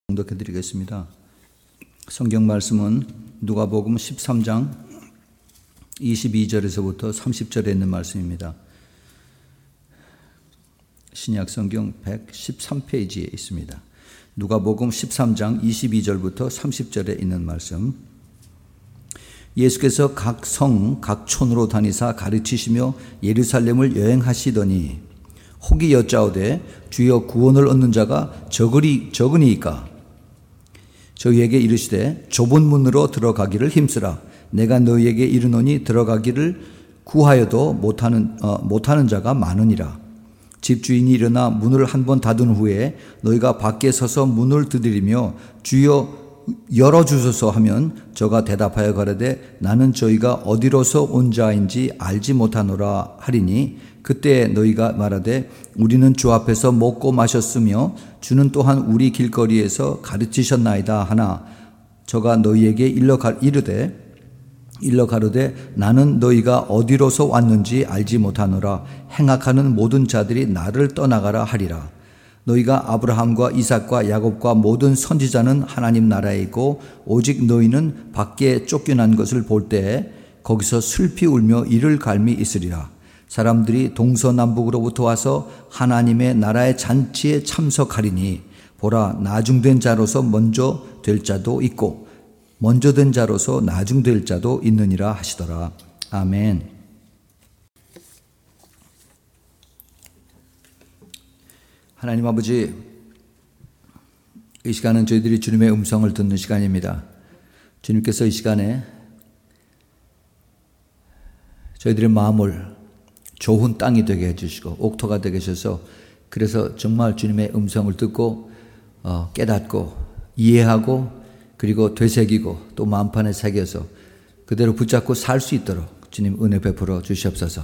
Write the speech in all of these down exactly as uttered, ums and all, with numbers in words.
봉독해 드리겠습니다. 성경 말씀은 누가복음 십삼 장 이십이 절에서부터 삼십 절에 있는 말씀입니다. 신약 성경 백십삼 페이지에 있습니다. 누가복음 십삼 장 이십이 절부터 삼십 절에 있는 말씀. 예수께서 각 성, 각 촌으로 다니사 가르치시며 예루살렘을 여행하시더니 혹이 여짜오되 주여 구원을 얻는 자가 적으리, 적으니이까 저희에게 이르시되 좁은 문으로 들어가기를 힘쓰라. 내가 너희에게 이르노니 들어가기를 구하여도 못하는, 어, 못하는 자가 많으니라. 집주인이 일어나 문을 한 번 닫은 후에 너희가 밖에 서서 문을 두드리며 주여 열어주소서 하면 저가 대답하여 가라되 나는 저희가 어디로서 온 자인지 알지 못하노라 하리니 그때 너희가 말하되 우리는 주 앞에서 먹고 마셨으며 주는 또한 우리 길거리에서 가르치셨나이다 하나 저가 너희에게 일러 가, 이르되 일러 가로되 나는 너희가 어디로서 왔는지 알지 못하노라. 행악하는 모든 자들이 나를 떠나가라 하리라. 너희가 아브라함과 이삭과 야곱과 모든 선지자는 하나님 나라에 있고 오직 너희는 밖에 쫓겨난 것을 볼 때에 거기서 슬피 울며 이를 갈미 있으리라. 사람들이 동서남북으로부터 와서 하나님의 나라의 잔치에 참석하리니 보라 나중된 자로서 먼저 될 자도 있고 먼저 된 자로서 나중될 자도 있느니라 하시더라. 아멘. 하나님 아버지, 이 시간은 저희들이 주님의 음성을 듣는 시간입니다. 주님께서 이 시간에 저희들의 마음을 좋은 땅이 되게 해주시고 옥토가 되게 하셔서 그래서 정말 주님의 음성을 듣고 어, 깨닫고 이해하고 그리고 되새기고 또 마음판에 새겨서 그대로 붙잡고 살 수 있도록 주님 은혜 베풀어 주시옵소서.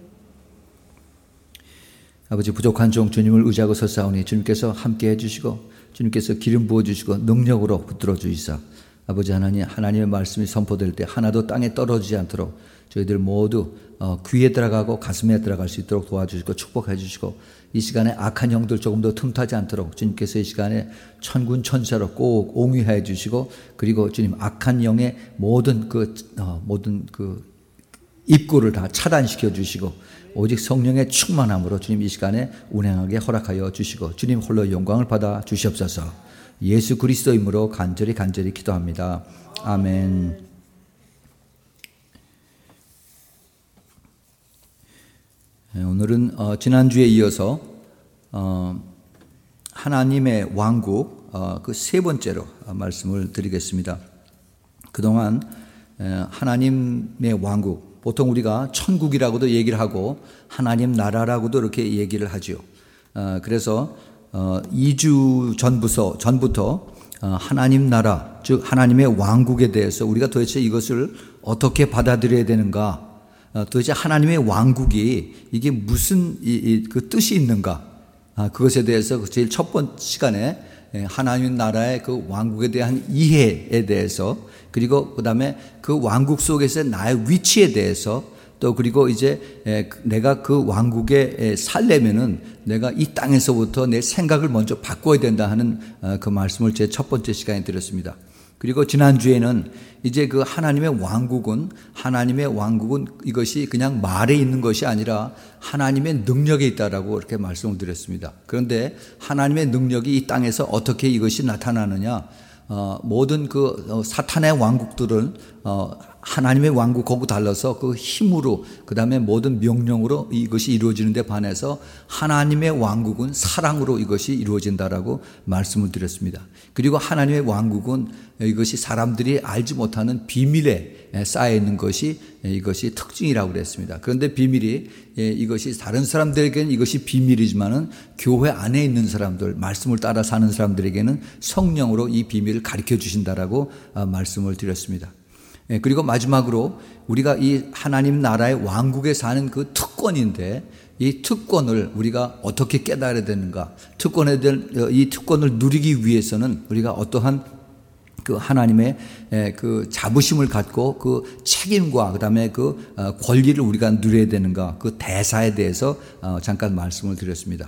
아버지 부족한 종 주님을 의지하고 서사오니 주님께서 함께 해주시고 주님께서 기름 부어주시고 능력으로 붙들어 주시사 아버지 하나님 하나님의 말씀이 선포될 때 하나도 땅에 떨어지지 않도록 저희들 모두 귀에 들어가고 가슴에 들어갈 수 있도록 도와주시고 축복해 주시고 이 시간에 악한 영들 조금 더 틈타지 않도록 주님께서 이 시간에 천군 천사로 꼭 옹위해 주시고 그리고 주님 악한 영의 모든 그 어, 모든 그 입구를 다 차단시켜 주시고 오직 성령의 충만함으로 주님 이 시간에 운행하게 허락하여 주시고 주님 홀로 영광을 받아 주시옵소서. 예수 그리스도 이름으로 간절히 간절히 기도합니다. 아멘. 오늘은 어, 지난주에 이어서 어, 하나님의 왕국 어, 그 세 번째로 말씀을 드리겠습니다. 그동안 에, 하나님의 왕국 보통 우리가 천국이라고도 얘기를 하고 하나님 나라라고도 이렇게 얘기를 하죠. 어, 그래서 어, 이 주 전부터, 전부터 어, 하나님 나라 즉 하나님의 왕국에 대해서 우리가 도대체 이것을 어떻게 받아들여야 되는가, 어, 도대체 하나님의 왕국이 이게 무슨 이, 이, 그 뜻이 있는가, 아, 그것에 대해서 제일 첫 번째 시간에 하나님 나라의 그 왕국에 대한 이해에 대해서 그리고 그 다음에 그 왕국 속에서 나의 위치에 대해서 또 그리고 이제 내가 그 왕국에 살려면은 내가 이 땅에서부터 내 생각을 먼저 바꿔야 된다 하는 그 말씀을 제 첫 번째 시간에 드렸습니다. 그리고 지난주에는 이제 그 하나님의 왕국은 하나님의 왕국은 이것이 그냥 말에 있는 것이 아니라 하나님의 능력에 있다라고 이렇게 말씀을 드렸습니다. 그런데 하나님의 능력이 이 땅에서 어떻게 이것이 나타나느냐? 어, 모든 그 어, 사탄의 왕국들은 어, 하나님의 왕국하고 달라서 그 힘으로 그 다음에 모든 명령으로 이것이 이루어지는데 반해서 하나님의 왕국은 사랑으로 이것이 이루어진다라고 말씀을 드렸습니다. 그리고 하나님의 왕국은 이것이 사람들이 알지 못하는 비밀에 쌓여 있는 것이 이것이 특징이라고 그랬습니다. 그런데 비밀이 이것이 다른 사람들에게는 이것이 비밀이지만은 교회 안에 있는 사람들, 말씀을 따라 사는 사람들에게는 성령으로 이 비밀을 가르쳐 주신다라고 말씀을 드렸습니다. 그리고 마지막으로 우리가 이 하나님 나라의 왕국에 사는 그 특권인데 이 특권을 우리가 어떻게 깨달아야 되는가, 특권에 대한 이 특권을 누리기 위해서는 우리가 어떠한 그 하나님의 그 자부심을 갖고 그 책임과 그다음에 그 권리를 우리가 누려야 되는가, 그 대사에 대해서 잠깐 말씀을 드렸습니다.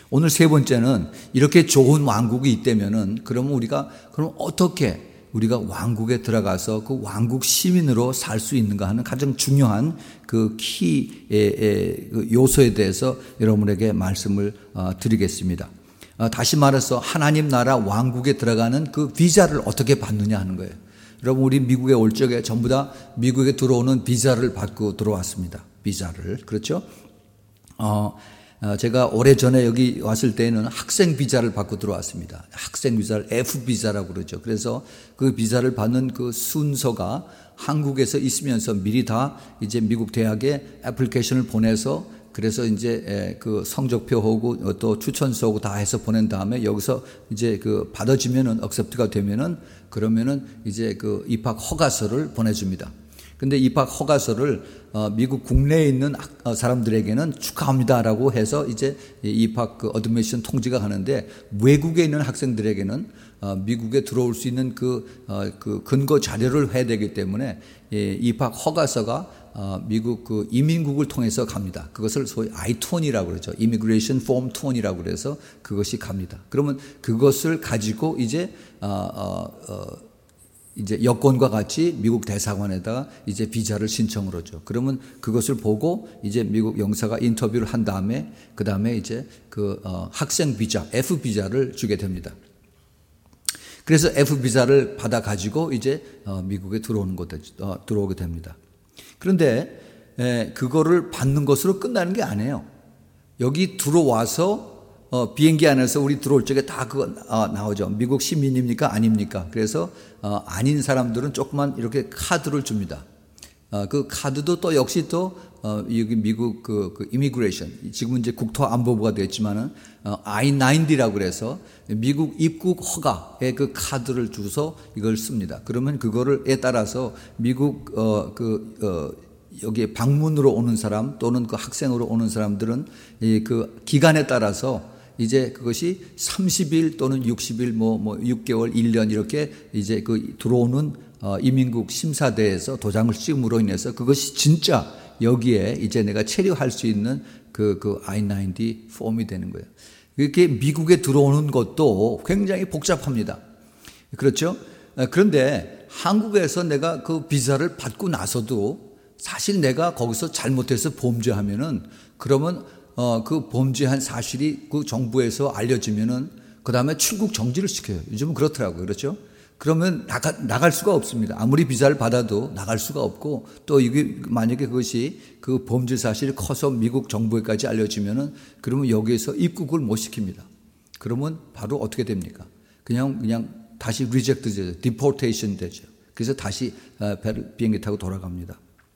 오늘 세 번째는 이렇게 좋은 왕국이 있다면은 그러면 우리가 그럼 어떻게 우리가 왕국에 들어가서 그 왕국 시민으로 살 수 있는가 하는 가장 중요한 그 키 요소에 대해서 여러분에게 말씀을 드리겠습니다. 다시 말해서 하나님 나라 왕국에 들어가는 그 비자를 어떻게 받느냐 하는 거예요. 여러분 우리 미국에 올 적에 전부 다 미국에 들어오는 비자를 받고 들어왔습니다. 비자를. 그렇죠? 어, 제가 오래전에 여기 왔을 때는 학생 비자를 받고 들어왔습니다. 학생 비자를 F 비자라고 그러죠. 그래서 그 비자를 받는 그 순서가 한국에서 있으면서 미리 다 이제 미국 대학에 애플리케이션을 보내서 그래서 이제 그 성적표하고 또 추천서하고 다 해서 보낸 다음에 여기서 이제 그 받아지면은 액셉트가 되면은 그러면은 이제 그 입학 허가서를 보내줍니다. 근데 입학 허가서를 미국 국내에 있는 사람들에게는 축하합니다라고 해서 이제 입학 그 어드미션 통지가 가는데 외국에 있는 학생들에게는 미국에 들어올 수 있는 그, 그 근거 자료를 해야 되기 때문에 입학 허가서가 미국 그 이민국을 통해서 갑니다. 그것을 소위 아이 이십이라고 그러죠. Immigration Form 이십이라고 그래서 그것이 갑니다. 그러면 그것을 가지고 이제 어, 어, 어, 이제 여권과 같이 미국 대사관에다가 이제 비자를 신청을 하죠. 그러면 그것을 보고 이제 미국 영사가 인터뷰를 한 다음에 그 다음에 이제 그 어, 학생 비자 F 비자를 주게 됩니다. 그래서 F 비자를 받아 가지고 이제 어, 미국에 들어오는 것 어, 들어오게 됩니다. 그런데 에, 그거를 받는 것으로 끝나는 게 아니에요. 여기 들어와서 어, 비행기 안에서 우리 들어올 적에 다 그거 어, 나오죠. 미국 시민입니까? 아닙니까? 그래서 어, 아닌 사람들은 조그만 이렇게 카드를 줍니다. 어, 그 카드도 또 역시 또 어, 여기 미국 그, 그 이미그레이션 지금은 이제 국토안보부가 됐지만은 어, 아이 나인티라고 그래서 미국 입국 허가의 그 카드를 주서 이걸 씁니다. 그러면 그거를에 따라서 미국 어, 그 어, 여기에 방문으로 오는 사람 또는 그 학생으로 오는 사람들은 이 그 기간에 따라서 이제 그것이 삼십 일 또는 육십 일 뭐, 뭐 육 개월, 일 년 이렇게 이제 그 들어오는 어, 이민국 심사대에서 도장을 찍음으로 인해서 그것이 진짜 여기에 이제 내가 체류할 수 있는 그, 그 아이 나인티 폼이 되는 거예요. 이렇게 미국에 들어오는 것도 굉장히 복잡합니다. 그렇죠? 그런데 한국에서 내가 그 비자를 받고 나서도 사실 내가 거기서 잘못해서 범죄하면은 그러면 어, 그 범죄한 사실이 그 정부에서 알려지면은 그 다음에 출국 정지를 시켜요. 요즘은 그렇더라고요. 그렇죠? 그러면 나가, 나갈 수가 없습니다. 아무리 비자를 받아도 나갈 수가 없고 또 이게 만약에 그것이 그 범죄 사실이 커서 미국 정부에까지 알려지면은 그러면 여기에서 입국을 못 시킵니다. 그러면 바로 어떻게 됩니까? 그냥, 그냥 다시 리젝트 되죠. 디포테이션 되죠. 그래서 다시 비행기 타고 돌아갑니다.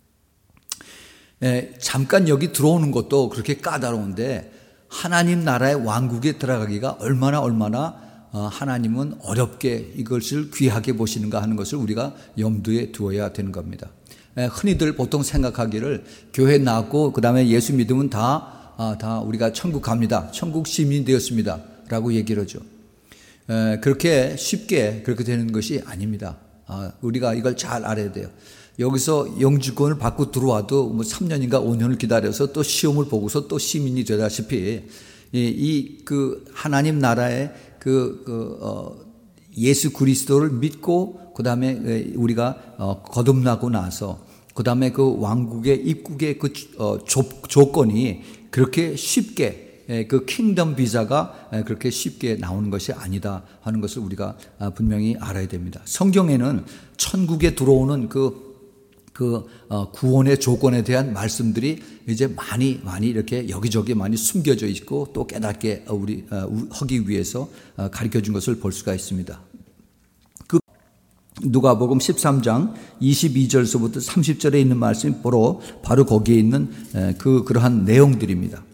예, 잠깐 여기 들어오는 것도 그렇게 까다로운데 하나님 나라의 왕국에 들어가기가 얼마나 얼마나 어, 하나님은 어렵게 이것을 귀하게 보시는가 하는 것을 우리가 염두에 두어야 되는 겁니다. 예, 흔히들 보통 생각하기를 교회 나왔고 그 다음에 예수 믿으면 다, 아, 다 우리가 천국 갑니다. 천국 시민이 되었습니다. 라고 얘기를 하죠. 예, 그렇게 쉽게 그렇게 되는 것이 아닙니다. 아, 우리가 이걸 잘 알아야 돼요. 여기서 영주권을 받고 들어와도 뭐 삼 년인가 오 년을 기다려서 또 시험을 보고서 또 시민이 되다시피 이 그 하나님 나라의 그, 그 어, 예수 그리스도를 믿고 그 다음에 우리가 어, 거듭나고 나서 그 다음에 그 왕국의 입국의 그 어, 조, 조건이 그렇게 쉽게 그 킹덤 비자가 그렇게 쉽게 나오는 것이 아니다 하는 것을 우리가 분명히 알아야 됩니다. 성경에는 천국에 들어오는 그 그 구원의 조건에 대한 말씀들이 이제 많이 많이 이렇게 여기저기 많이 숨겨져 있고 또 깨닫게 우리 하기 위해서 가르쳐 준 것을 볼 수가 있습니다. 그 누가복음 십삼 장 이십이 절서부터 삼십 절에 있는 말씀이 바로 바로 거기에 있는 그 그러한 내용들입니다.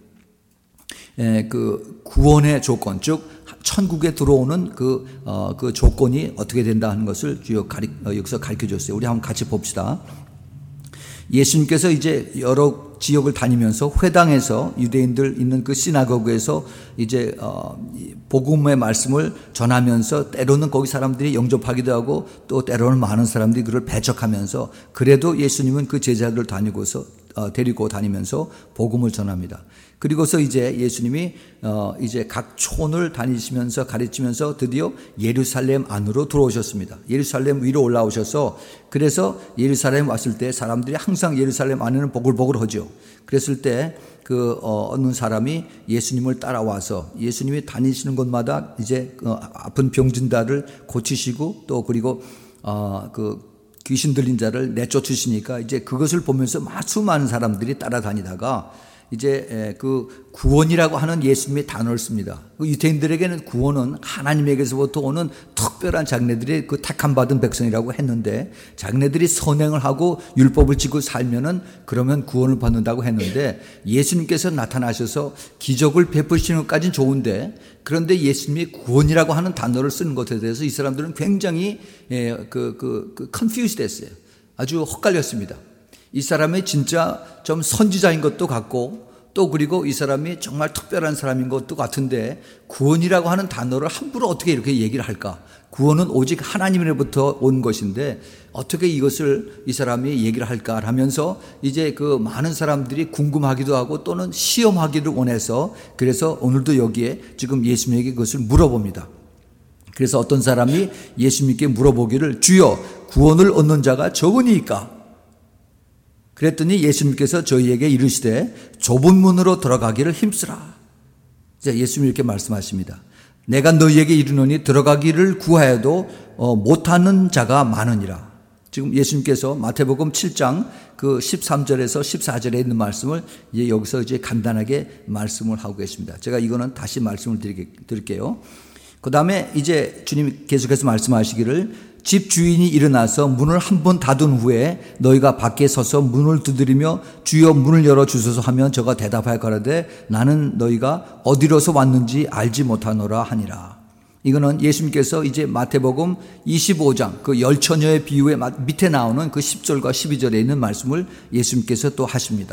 그 구원의 조건, 즉 천국에 들어오는 그, 어, 그 조건이 어떻게 된다 하는 것을 주요 가리, 여기서 가르쳐 줬어요. 우리 한번 같이 봅시다. 예수님께서 이제 여러 지역을 다니면서 회당에서 유대인들 있는 그 시나고그에서 이제 어, 복음의 말씀을 전하면서 때로는 거기 사람들이 영접하기도 하고 또 때로는 많은 사람들이 그를 배척하면서 그래도 예수님은 그 제자들을 다니고서 데리고 다니면서 복음을 전합니다. 그리고서 이제 예수님이 어 이제 각 촌을 다니시면서 가르치면서 드디어 예루살렘 안으로 들어오셨습니다. 예루살렘 위로 올라오셔서 그래서 예루살렘 왔을 때 사람들이 항상 예루살렘 안에는 보글보글하죠. 그랬을 때 그 어, 어느 사람이 예수님을 따라와서 예수님이 다니시는 곳마다 이제 어, 아픈 병진자를 고치시고 또 그리고 어, 그 귀신 들린 자를 내쫓으시니까 이제 그것을 보면서 수많은 사람들이 따라다니다가 이제 그 구원이라고 하는 예수님의 단어를 씁니다. 그 유대인들에게는 구원은 하나님에게서부터 오는 특별한 자기네들의 그 택함 받은 백성이라고 했는데 자기네들이 선행을 하고 율법을 지고 살면은 그러면 구원을 받는다고 했는데 예수님께서 나타나셔서 기적을 베푸시는 것까지는 좋은데 그런데 예수님이 구원이라고 하는 단어를 쓰는 것에 대해서 이 사람들은 굉장히 그, 그, 그 confused 했어요. 아주 헛갈렸습니다. 이 사람이 진짜 좀 선지자인 것도 같고 또 그리고 이 사람이 정말 특별한 사람인 것도 같은데 구원이라고 하는 단어를 함부로 어떻게 이렇게 얘기를 할까? 구원은 오직 하나님으로부터 온 것인데 어떻게 이것을 이 사람이 얘기를 할까 하면서 이제 그 많은 사람들이 궁금하기도 하고 또는 시험하기를 원해서 그래서 오늘도 여기에 지금 예수님에게 그것을 물어봅니다. 그래서 어떤 사람이 예수님께 물어보기를 주여 구원을 얻는 자가 적으니까 그랬더니 예수님께서 저희에게 이르시되 좁은 문으로 들어가기를 힘쓰라. 이제 예수님이 이렇게 말씀하십니다. 내가 너희에게 이르노니 들어가기를 구하여도 못하는 자가 많으니라. 지금 예수님께서 마태복음 칠 장 그 십삼 절에서 십사 절에 있는 말씀을 이제 여기서 이제 간단하게 말씀을 하고 계십니다. 제가 이거는 다시 말씀을 드릴게요. 그 다음에 이제 주님이 계속해서 말씀하시기를 집 주인이 일어나서 문을 한 번 닫은 후에 너희가 밖에 서서 문을 두드리며 주여 문을 열어주소서 하면 저가 대답하여 가라되 나는 너희가 어디로서 왔는지 알지 못하노라 하니라. 이거는 예수님께서 이제 마태복음 이십오 장 그 열 처녀의 비유의 밑에 나오는 그 십 절과 십이 절에 있는 말씀을 예수님께서 또 하십니다.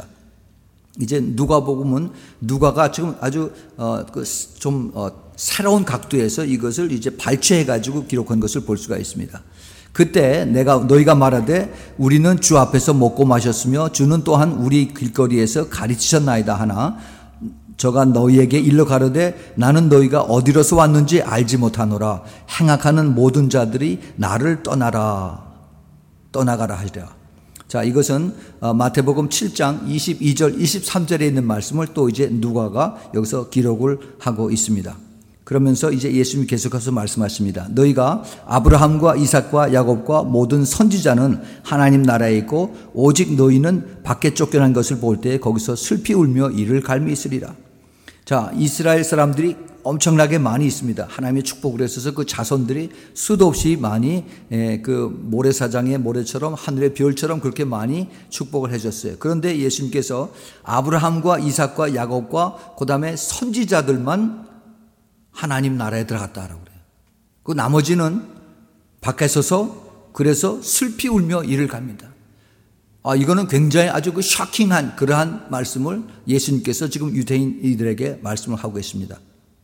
이제 누가복음은 누가가 지금 아주 어 그 좀 어 새로운 각도에서 이것을 이제 발췌해 가지고 기록한 것을 볼 수가 있습니다. 그때 내가 너희가 말하되 우리는 주 앞에서 먹고 마셨으며 주는 또한 우리 길거리에서 가르치셨나이다 하나 저가 너희에게 일러 가로되 나는 너희가 어디로서 왔는지 알지 못하노라. 행악하는 모든 자들이 나를 떠나라 떠나가라 하리라. 자, 이것은 마태복음 칠 장 이십이 절 이십삼 절에 있는 말씀을 또 이제 누가가 여기서 기록을 하고 있습니다. 그러면서 이제 예수님이 계속해서 말씀하십니다. 너희가 아브라함과 이삭과 야곱과 모든 선지자는 하나님 나라에 있고 오직 너희는 밖에 쫓겨난 것을 볼 때 거기서 슬피 울며 이를 갈미 있으리라. 자, 이스라엘 사람들이 엄청나게 많이 있습니다. 하나님의 축복을 했어서 그 자손들이 수도 없이 많이 그 모래사장의 모래처럼 하늘의 별처럼 그렇게 많이 축복을 해줬어요. 그런데 예수님께서 아브라함과 이삭과 야곱과 그 다음에 선지자들만 하나님 나라에 들어갔다라고 그래요. 그 나머지는 밖에 서서 그래서 슬피 울며 이를 갑니다. 아, 이거는 굉장히 아주 그 쇼킹한 그러한 말씀을 예수님께서 지금 유대인들에게 말씀을 하고 계십니다.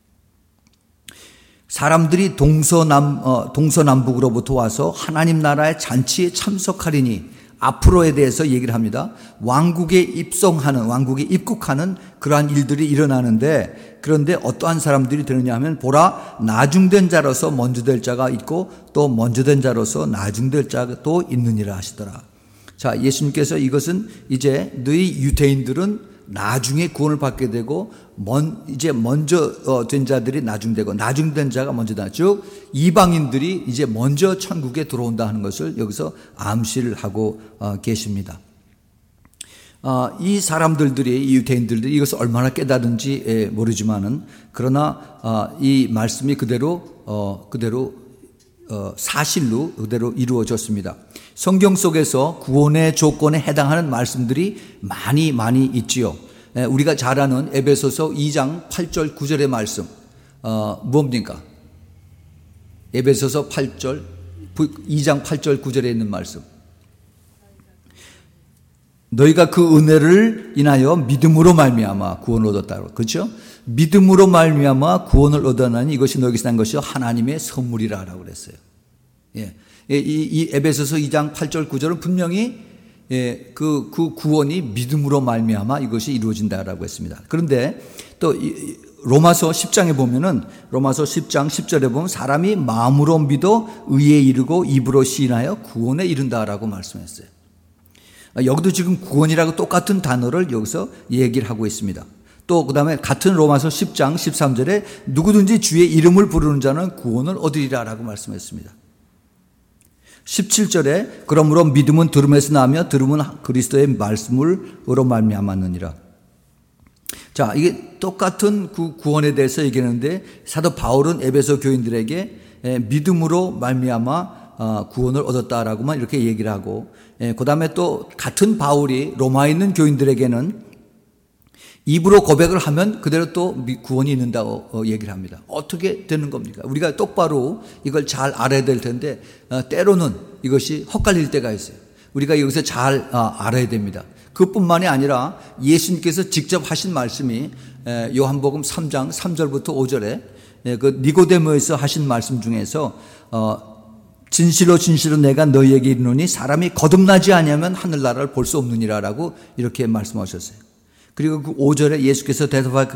사람들이 동서남, 어, 동서남북으로부터 와서 하나님 나라의 잔치에 참석하리니 앞으로에 대해서 얘기를 합니다. 왕국에 입성하는, 왕국에 입국하는 그러한 일들이 일어나는데 그런데 어떠한 사람들이 되느냐 하면 보라 나중된 자로서 먼저 될 자가 있고 또 먼저 된 자로서 나중될 자도 있느니라 하시더라. 자, 예수님께서 이것은 이제 너희 유대인들은 나중에 구원을 받게 되고 먼 이제 먼저 된 자들이 나중되고 나중된 자가 먼저다. 즉 이방인들이 이제 먼저 천국에 들어온다 하는 것을 여기서 암시를 하고 계십니다. 이 사람들들이 이 유대인들이 이것을 얼마나 깨달은지 모르지만은 그러나 이 말씀이 그대로 그대로 사실로 그대로 이루어졌습니다. 성경 속에서 구원의 조건에 해당하는 말씀들이 많이 많이 있지요. 우리가 잘 아는 에베소서 이 장 팔 절 구 절의 말씀 어, 뭡니까? 에베소서 팔 절 이 장 팔 절 구 절에 있는 말씀. 너희가 그 은혜를 인하여 믿음으로 말미암아 구원을 얻었다고. 그렇죠? 믿음으로 말미암아 구원을 얻었나니 이것이 너희에게서 난 것이 하나님의 선물이라고 그랬어요. 예. 이, 이 에베소서 이 장 팔 절 구 절은 분명히 예, 그, 그 구원이 믿음으로 말미암아 이것이 이루어진다라고 했습니다. 그런데 또 이, 로마서 십 장에 보면은 로마서 십 장 십 절에 보면 사람이 마음으로 믿어 의에 이르고 입으로 시인하여 구원에 이른다라고 말씀했어요. 여기도 지금 구원이라고 똑같은 단어를 여기서 얘기를 하고 있습니다. 또 그 다음에 같은 로마서 십 장 십삼 절에 누구든지 주의 이름을 부르는 자는 구원을 얻으리라 라고 말씀했습니다. 십칠 절에 그러므로 믿음은 들음에서 나며 들음은 그리스도의 말씀으로 말미암았느니라. 자, 이게 똑같은 그 구원에 대해서 얘기하는데 사도 바울은 에베소 교인들에게 믿음으로 말미암아 구원을 얻었다라고만 이렇게 얘기를 하고, 그 다음에 또 같은 바울이 로마에 있는 교인들에게는 입으로 고백을 하면 그대로 또 구원이 있는다고 얘기를 합니다. 어떻게 되는 겁니까? 우리가 똑바로 이걸 잘 알아야 될 텐데 때로는 이것이 헛갈릴 때가 있어요. 우리가 여기서 잘 알아야 됩니다. 그뿐만이 아니라 예수님께서 직접 하신 말씀이 요한복음 삼 장 삼 절부터 오 절에 그 니고데모에서 하신 말씀 중에서 진실로 진실로 내가 너희에게 이르노니 사람이 거듭나지 아니하면 하늘나라를 볼 수 없느니라라고 이렇게 말씀하셨어요. 그리고 그 오 절에 예수께서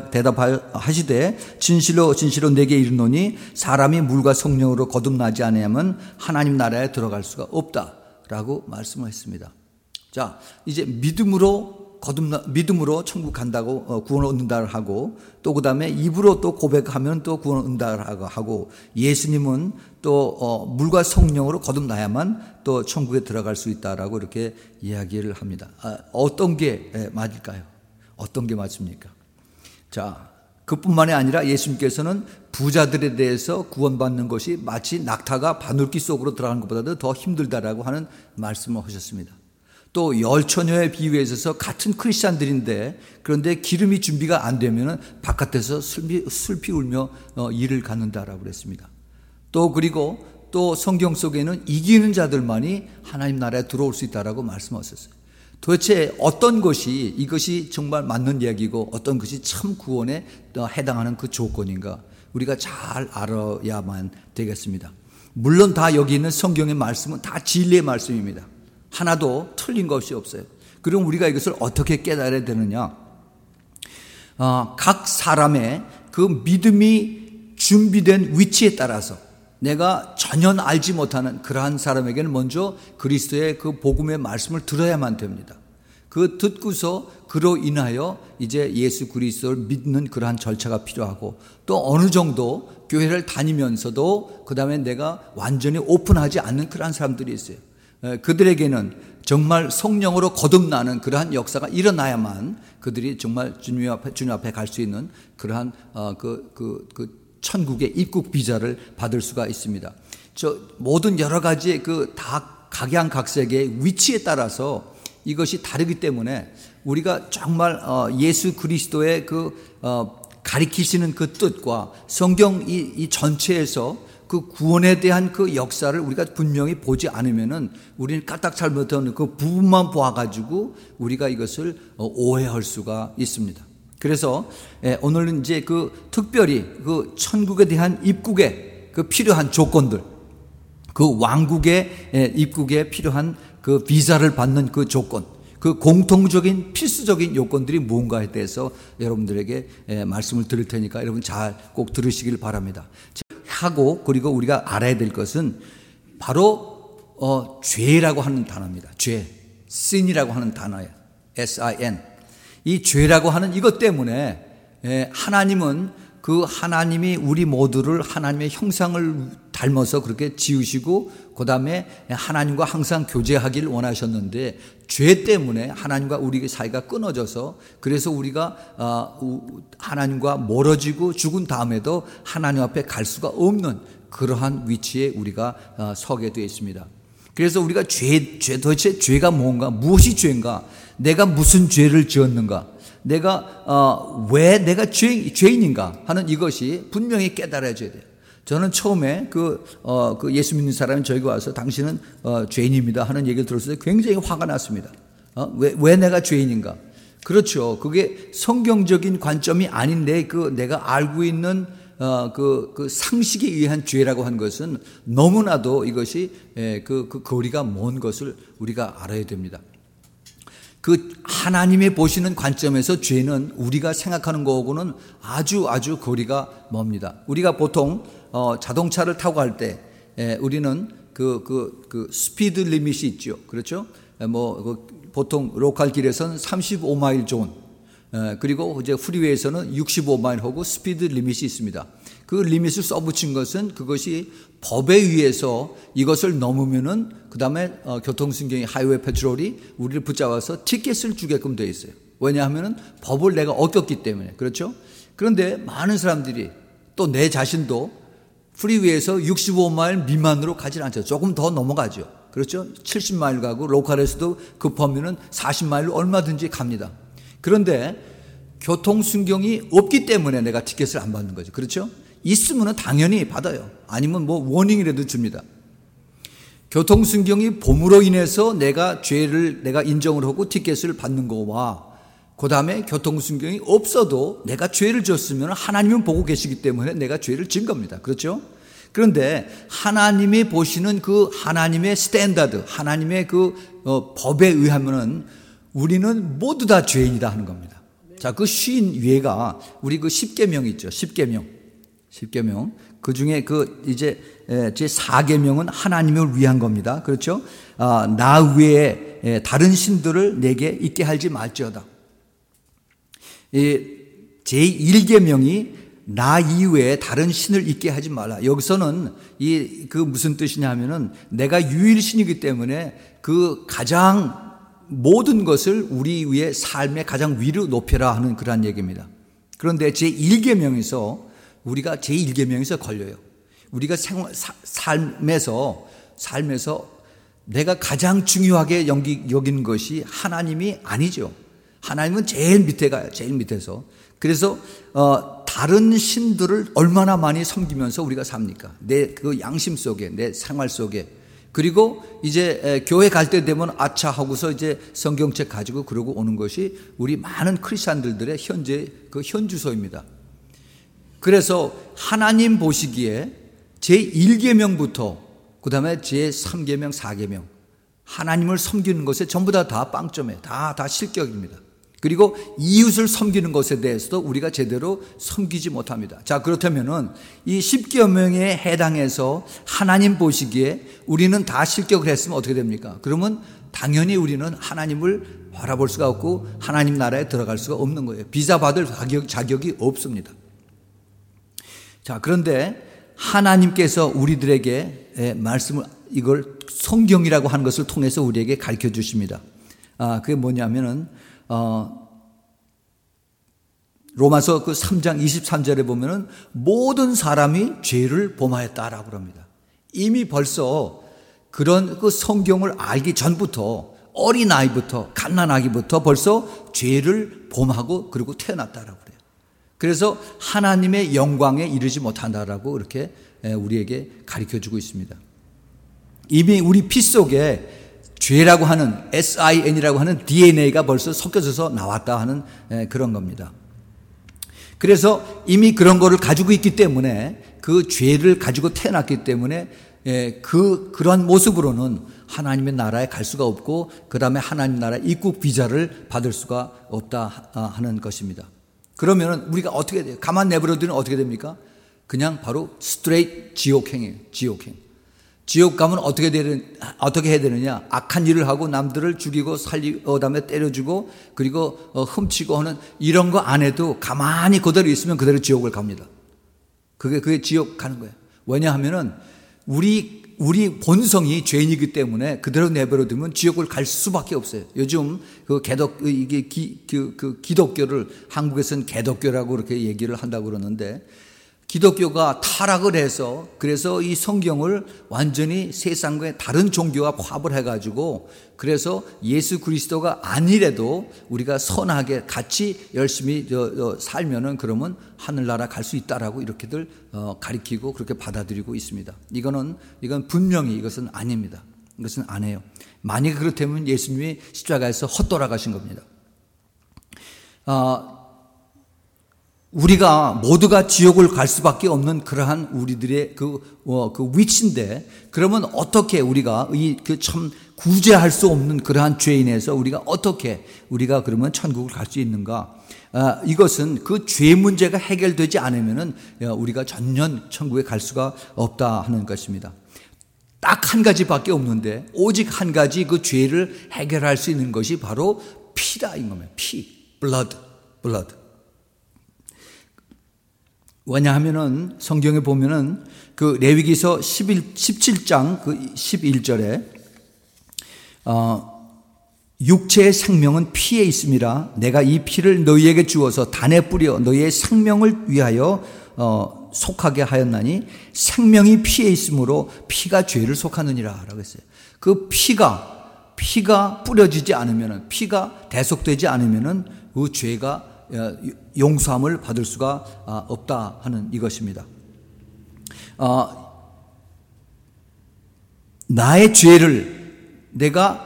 대답하시되 진실로 진실로 내게 이르노니 사람이 물과 성령으로 거듭나지 아니하면 하나님 나라에 들어갈 수가 없다라고 말씀을 했습니다. 자, 이제 믿음으로 거듭나 믿음으로 천국 간다고 어, 구원을 얻는다 하고, 또 그다음에 입으로 또 고백하면 또 구원을 얻는다 하고, 예수님은 또 어, 물과 성령으로 거듭나야만 또 천국에 들어갈 수 있다라고 이렇게 이야기를 합니다. 아, 어떤 게 맞을까요? 어떤 게 맞습니까? 자, 그뿐만이 아니라 예수님께서는 부자들에 대해서 구원받는 것이 마치 낙타가 바늘귀 속으로 들어가는 것보다도 더 힘들다라고 하는 말씀을 하셨습니다. 또 열처녀의 비유에 있어서 같은 크리스찬들인데 그런데 기름이 준비가 안 되면 바깥에서 슬피, 슬피 울며 일을 갖는다라고 그랬습니다. 또 그리고 또 성경 속에는 이기는 자들만이 하나님 나라에 들어올 수 있다라고 말씀하셨어요. 도대체 어떤 것이 이것이 정말 맞는 이야기고 어떤 것이 참 구원에 해당하는 그 조건인가 우리가 잘 알아야만 되겠습니다. 물론 다 여기 있는 성경의 말씀은 다 진리의 말씀입니다. 하나도 틀린 것이 없어요. 그럼 우리가 이것을 어떻게 깨달아야 되느냐? 어, 각 사람의 그 믿음이 준비된 위치에 따라서 내가 전혀 알지 못하는 그러한 사람에게는 먼저 그리스도의 그 복음의 말씀을 들어야만 됩니다. 그 듣고서 그로 인하여 이제 예수 그리스도를 믿는 그러한 절차가 필요하고, 또 어느 정도 교회를 다니면서도 그 다음에 내가 완전히 오픈하지 않는 그러한 사람들이 있어요. 그들에게는 정말 성령으로 거듭나는 그러한 역사가 일어나야만 그들이 정말 주님 앞에 주님 앞에 갈 수 있는 그러한 어, 그, 그, 그 천국의 입국 비자를 받을 수가 있습니다. 저 모든 여러 가지의 그 다 각양각색의 위치에 따라서 이것이 다르기 때문에 우리가 정말 어, 예수 그리스도의 그 어, 가리키시는 그 뜻과 성경 이, 이 전체에서 그 구원에 대한 그 역사를 우리가 분명히 보지 않으면은 우리는 까딱 잘못하는 그 부분만 보아가지고 우리가 이것을 오해할 수가 있습니다. 그래서 오늘은 이제 그 특별히 그 천국에 대한 입국에 그 필요한 조건들, 그 왕국의 입국에 필요한 그 비자를 받는 그 조건, 그 공통적인 필수적인 요건들이 뭔가에 대해서 여러분들에게 말씀을 드릴 테니까 여러분 잘 꼭 들으시길 바랍니다. 하고 그리고 우리가 알아야 될 것은 바로 어, 죄라고 하는 단어입니다. 죄, sin이라고 하는 단어예요. 에스 아이 엔. 이 죄라고 하는 이것 때문에 예, 하나님은 그 하나님이 우리 모두를 하나님의 형상을 닮아서 그렇게 지으시고 그 다음에 하나님과 항상 교제하기를 원하셨는데 죄 때문에 하나님과 우리 사이가 끊어져서 그래서 우리가 하나님과 멀어지고 죽은 다음에도 하나님 앞에 갈 수가 없는 그러한 위치에 우리가 서게 되어 있습니다. 그래서 우리가 죄, 죄 도대체 죄가 뭔가, 무엇이 죄인가, 내가 무슨 죄를 지었는가, 내가 어, 왜 내가 죄, 죄인인가 하는 이것이 분명히 깨달아져야 돼요. 저는 처음에 그, 어, 그 예수 믿는 사람이 저에게 와서 당신은 어, 죄인입니다 하는 얘기를 들었을 때 굉장히 화가 났습니다. 어? 왜, 왜 내가 죄인인가? 그렇죠. 그게 성경적인 관점이 아닌데 그 내가 알고 있는 어, 그, 그 상식에 의한 죄라고 한 것은 너무나도 이것이 에, 그, 그 거리가 먼 것을 우리가 알아야 됩니다. 그 하나님의 보시는 관점에서 죄는 우리가 생각하는 거하고는 아주 아주 거리가 멉니다. 우리가 보통 어, 자동차를 타고 갈 때 우리는 그, 그, 그 스피드 리밋이 있죠. 그렇죠? 뭐 그 보통 로컬 길에서는 삼십오 마일 존, 그리고 이제 프리웨이에서는 육십오 마일 하고 스피드 리밋이 있습니다. 그 리밋을 써붙인 것은 그것이 법에 의해서 이것을 넘으면은 그 다음에 어, 교통순경이 하이웨이 패트롤이 우리를 붙잡아서 티켓을 주게끔 되어 있어요. 왜냐하면은 법을 내가 어겼기 때문에. 그렇죠? 그런데 많은 사람들이 또 내 자신도 프리웨이에서 육십오 마일 미만으로 가지 않죠. 조금 더 넘어가죠. 그렇죠? 칠십 마일 가고 로컬에서도 급하면은 사십 마일로 얼마든지 갑니다. 그런데 교통순경이 없기 때문에 내가 티켓을 안 받는 거죠. 그렇죠? 있으면 당연히 받아요. 아니면 뭐 워닝이라도 줍니다. 교통순경이 봄으로 인해서 내가 죄를 내가 인정을 하고 티켓을 받는 거와 그 다음에 교통순경이 없어도 내가 죄를 졌으면 하나님은 보고 계시기 때문에 내가 죄를 진 겁니다. 그렇죠? 그런데 하나님이 보시는 그 하나님의 스탠다드, 하나님의 그 어, 법에 의하면은 우리는 모두 다 죄인이다 하는 겁니다. 자, 그 쉰 위에가 우리 그 십계명 있죠. 십계명. 십계명. 그 중에 그 이제 제 사계명은 하나님을 위한 겁니다. 그렇죠? 아, 나 외에 다른 신들을 내게 있게 하지 말지어다. 제일 계명이 나 이외에 다른 신을 있게 하지 말라. 여기서는 이 그 무슨 뜻이냐 하면은 내가 유일신이기 때문에 그 가장 모든 것을 우리 위에 삶의 가장 위로 높여라 하는 그런 얘기입니다. 그런데 제일 계명에서 우리가 제일 계명에서 걸려요. 우리가 생활, 사, 삶에서 삶에서 내가 가장 중요하게 여기, 여기는 것이 하나님이 아니죠. 하나님은 제일 밑에 가요. 제일 밑에서. 그래서 어, 다른 신들을 얼마나 많이 섬기면서 우리가 삽니까? 내 그 양심 속에, 내 생활 속에. 그리고 이제 교회 갈 때 되면 아차 하고서 이제 성경책 가지고 그러고 오는 것이 우리 많은 크리스천들의 현재 그 현주소입니다. 그래서 하나님 보시기에 제일 계명부터 그 다음에 제삼 계명, 사 계명 하나님을 섬기는 것에 전부 다 다 빵점에 다, 다 실격입니다. 그리고 이웃을 섬기는 것에 대해서도 우리가 제대로 섬기지 못합니다. 자, 그렇다면은 이 십계명에 해당해서 하나님 보시기에 우리는 다 실격을 했으면 어떻게 됩니까? 그러면 당연히 우리는 하나님을 바라볼 수가 없고 하나님 나라에 들어갈 수가 없는 거예요. 비자 받을 자격, 자격이 없습니다. 자, 그런데 하나님께서 우리들에게 말씀을 이걸 성경이라고 하는 것을 통해서 우리에게 가르쳐 주십니다. 아, 그게 뭐냐면은 어, 로마서 그 삼 장 이십삼 절에 보면은 모든 사람이 죄를 범하였다라고 합니다. 이미 벌써 그런 그 성경을 알기 전부터 어린아이부터 갓난아기부터 벌써 죄를 범하고 그리고 태어났다라고 그래요. 그래서 하나님의 영광에 이르지 못한다라고 이렇게 우리에게 가르쳐 주고 있습니다. 이미 우리 피 속에 죄라고 하는 에스아이엔이라고 하는 디엔에이가 벌써 섞여져서 나왔다 하는 그런 겁니다. 그래서 이미 그런 거를 가지고 있기 때문에 그 죄를 가지고 태어났기 때문에 그 그런 모습으로는 하나님의 나라에 갈 수가 없고 그 다음에 하나님 나라 입국 비자를 받을 수가 없다 하는 것입니다. 그러면 우리가 어떻게 돼요? 가만 내버려두면 어떻게 됩니까? 그냥 바로 스트레이트 지옥행이에요. 지옥행. 지옥 가면 어떻게 되는, 어떻게 해야 되느냐? 악한 일을 하고 남들을 죽이고 살리고, 그 다음에 때려주고, 그리고 훔치고 하는 이런 거 안 해도 가만히 그대로 있으면 그대로 지옥을 갑니다. 그게, 그게 지옥 가는 거예요. 왜냐하면은 우리, 우리 본성이 죄인이기 때문에 그대로 내버려두면 지옥을 갈 수밖에 없어요. 요즘 그 개독, 이게 기, 그, 그 기독교를 한국에서는 개독교라고 그렇게 얘기를 한다고 그러는데 기독교가 타락을 해서 그래서 이 성경을 완전히 세상과의 다른 종교와 화합을 해가지고 그래서 예수 그리스도가 아니래도 우리가 선하게 같이 열심히 살면은 그러면 하늘나라 갈 수 있다라고 이렇게들 가리키고 그렇게 받아들이고 있습니다. 이거는 이건 분명히 이것은 아닙니다. 이것은 안 해요. 만약에 그렇다면 예수님이 십자가에서 헛돌아가신 겁니다. 어, 우리가 모두가 지옥을 갈 수밖에 없는 그러한 우리들의 그, 어, 그 위치인데, 그러면 어떻게 우리가 이 그 참 구제할 수 없는 그러한 죄인에서 우리가 어떻게 우리가 그러면 천국을 갈 수 있는가? 아, 이것은 그 죄 문제가 해결되지 않으면은 우리가 전년 천국에 갈 수가 없다 하는 것입니다. 딱 한 가지밖에 없는데 오직 한 가지 그 죄를 해결할 수 있는 것이 바로 피다 이 겁니다. 피, blood, blood. 왜냐하면은 성경에 보면은 그 레위기서 십칠 장 그 십일 절에 어, 육체의 생명은 피에 있음이라 내가 이 피를 너희에게 주어서 단에 뿌려 너희의 생명을 위하여 어, 속하게 하였나니 생명이 피에 있으므로 피가 죄를 속하느니라 라고 했어요. 그 피가 피가 뿌려지지 않으면은 피가 대속되지 않으면은 그 죄가 용서함을 받을 수가 없다 하는 이것입니다. 어, 나의 죄를 내가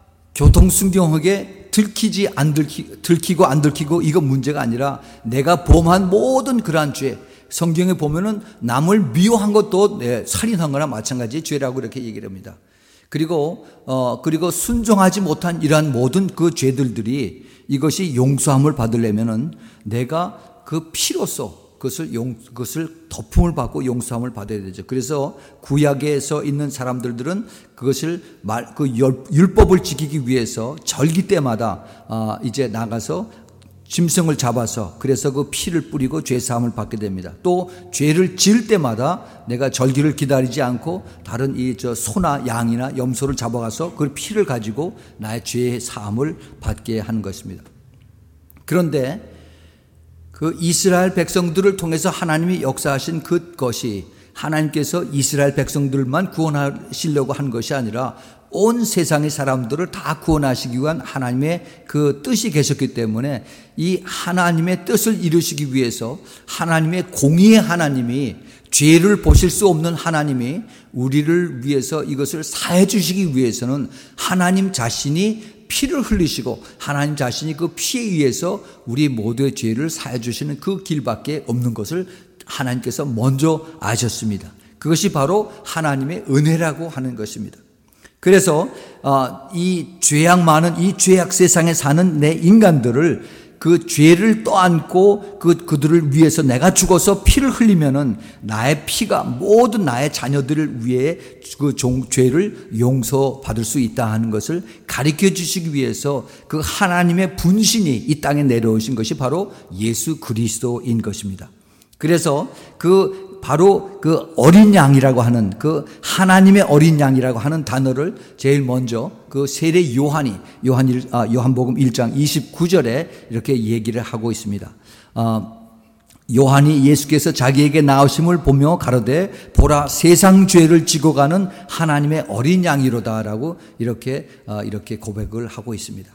교통순경하게 들키지 안 들키, 들키고 안 들키고 이거 문제가 아니라 내가 범한 모든 그러한 죄, 성경에 보면은 남을 미워한 것도 네, 살인한 거나 마찬가지 죄라고 이렇게 얘기를 합니다. 그리고 어 그리고 순종하지 못한 이러한 모든 그 죄들들이 이것이 용서함을 받으려면은 내가 그 피로써 그것을 용 그것을 덮음을 받고 용서함을 받아야 되죠. 그래서 구약에서 있는 사람들들은 그것을 말 그 율법을 지키기 위해서 절기 때마다 아 이제 나가서 짐승을 잡아서 그래서 그 피를 뿌리고 죄 사함을 받게 됩니다. 또 죄를 지을 때마다 내가 절기를 기다리지 않고 다른 이 저 소나 양이나 염소를 잡아가서 그 피를 가지고 나의 죄의 사함을 받게 하는 것입니다. 그런데 그 이스라엘 백성들을 통해서 하나님이 역사하신 그것이 하나님께서 이스라엘 백성들만 구원하시려고 한 것이 아니라 온 세상의 사람들을 다 구원하시기 위한 하나님의 그 뜻이 계셨기 때문에 이 하나님의 뜻을 이루시기 위해서 하나님의 공의의 하나님이 죄를 보실 수 없는 하나님이 우리를 위해서 이것을 사해 주시기 위해서는 하나님 자신이 피를 흘리시고 하나님 자신이 그 피에 의해서 우리 모두의 죄를 사해 주시는 그 길밖에 없는 것을 하나님께서 먼저 아셨습니다. 그것이 바로 하나님의 은혜라고 하는 것입니다. 그래서 이 죄악 많은 이 죄악 세상에 사는 내 인간들을 그 죄를 떠안고 그 그들을 위해서 내가 죽어서 피를 흘리면은 나의 피가 모든 나의 자녀들을 위해 그 종, 죄를 용서받을 수 있다 하는 것을 가르쳐 주시기 위해서 그 하나님의 분신이 이 땅에 내려오신 것이 바로 예수 그리스도인 것입니다. 그래서 그 바로 그 어린 양이라고 하는 그 하나님의 어린 양이라고 하는 단어를 제일 먼저 그 세례 요한이 요한 일, 아, 요한복음 일 장 이십구 절에 이렇게 얘기를 하고 있습니다. 어, 요한이 예수께서 자기에게 나오심을 보며 가로되 보라 세상 죄를 지고 가는 하나님의 어린 양이로다라고 이렇게 어, 이렇게 고백을 하고 있습니다.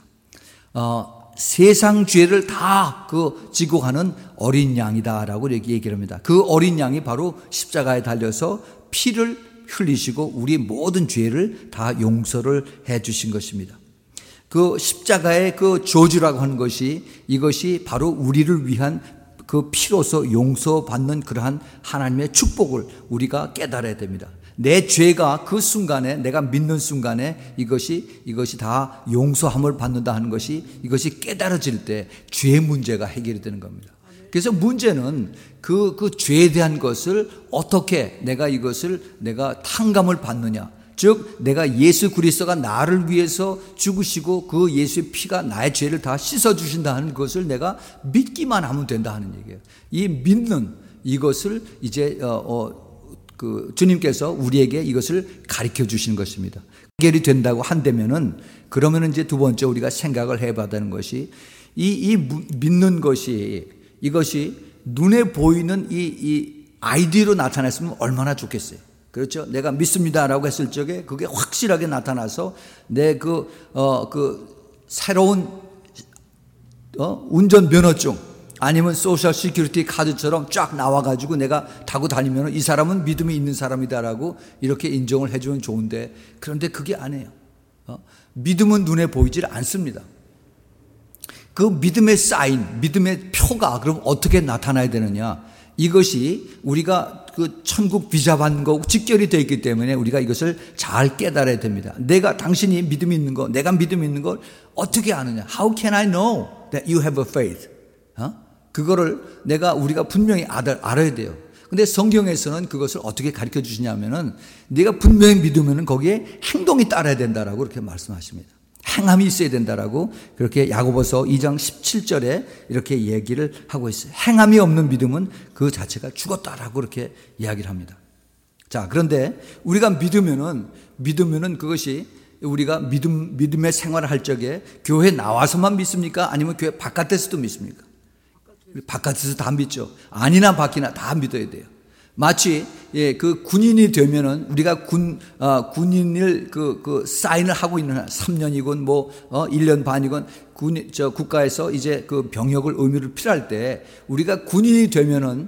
어, 세상 죄를 다 그 지고 가는 어린 양이다라고 이렇게 얘기를 합니다. 그 어린 양이 바로 십자가에 달려서 피를 흘리시고 우리 모든 죄를 다 용서를 해 주신 것입니다. 그 십자가의 그 저주라고 하는 것이 이것이 바로 우리를 위한 그 피로서 용서받는 그러한 하나님의 축복을 우리가 깨달아야 됩니다. 내 죄가 그 순간에 내가 믿는 순간에 이것이 이것이 다 용서함을 받는다 하는 것이 이것이 깨달아질 때 죄 문제가 해결이 되는 겁니다. 그래서 문제는 그, 그 죄에 대한 것을 어떻게 내가 이것을 내가 탕감을 받느냐. 즉 내가 예수 그리스도가 나를 위해서 죽으시고 그 예수의 피가 나의 죄를 다 씻어주신다 하는 것을 내가 믿기만 하면 된다 하는 얘기예요. 이 믿는 이것을 이제 어, 어 그 주님께서 우리에게 이것을 가르쳐 주시는 것입니다. 해결이 된다고 한다면은 그러면은 이제 두 번째 우리가 생각을 해봐야 되는 것이 이, 이 믿는 것이 이것이 눈에 보이는 이, 이 아이디어로 나타났으면 얼마나 좋겠어요. 그렇죠? 내가 믿습니다라고 했을 적에 그게 확실하게 나타나서 내 그, 어, 그 새로운 어? 운전 면허증 아니면 소셜 시큐리티 카드처럼 쫙 나와가지고 내가 타고 다니면 이 사람은 믿음이 있는 사람이다라고 이렇게 인정을 해주면 좋은데 그런데 그게 아니에요. 어? 믿음은 눈에 보이질 않습니다. 그 믿음의 사인, 믿음의 표가 그럼 어떻게 나타나야 되느냐? 이것이 우리가 그 천국 비자 받는 거하고 직결이 되어 있기 때문에 우리가 이것을 잘 깨달아야 됩니다. 내가 당신이 믿음이 있는 거, 내가 믿음이 있는 걸 어떻게 아느냐? How can I know that you have a faith? 어? 그거를 내가 우리가 분명히 알아, 알아야 돼요. 근데 성경에서는 그것을 어떻게 가르쳐 주시냐면은 네가 분명히 믿으면은 거기에 행동이 따라야 된다라고 그렇게 말씀하십니다. 행함이 있어야 된다라고 그렇게 야고보서 이 장 십칠 절에 이렇게 얘기를 하고 있어요. 행함이 없는 믿음은 그 자체가 죽었다라고 그렇게 이야기를 합니다. 자, 그런데 우리가 믿으면은 믿으면은 그것이 우리가 믿음 믿음의 생활을 할 적에 교회 나와서만 믿습니까? 아니면 교회 바깥에서도 믿습니까? 바깥에서 다 믿죠. 아니나 밖이나 다 믿어야 돼요. 마치 예, 그 군인이 되면은 우리가 군 어, 군인을 그, 그 사인을 하고 있는 한 삼 년이건 뭐 어, 일 년 반이건 군 저 국가에서 이제 그 병역을 의무를 필요할 때 우리가 군인이 되면은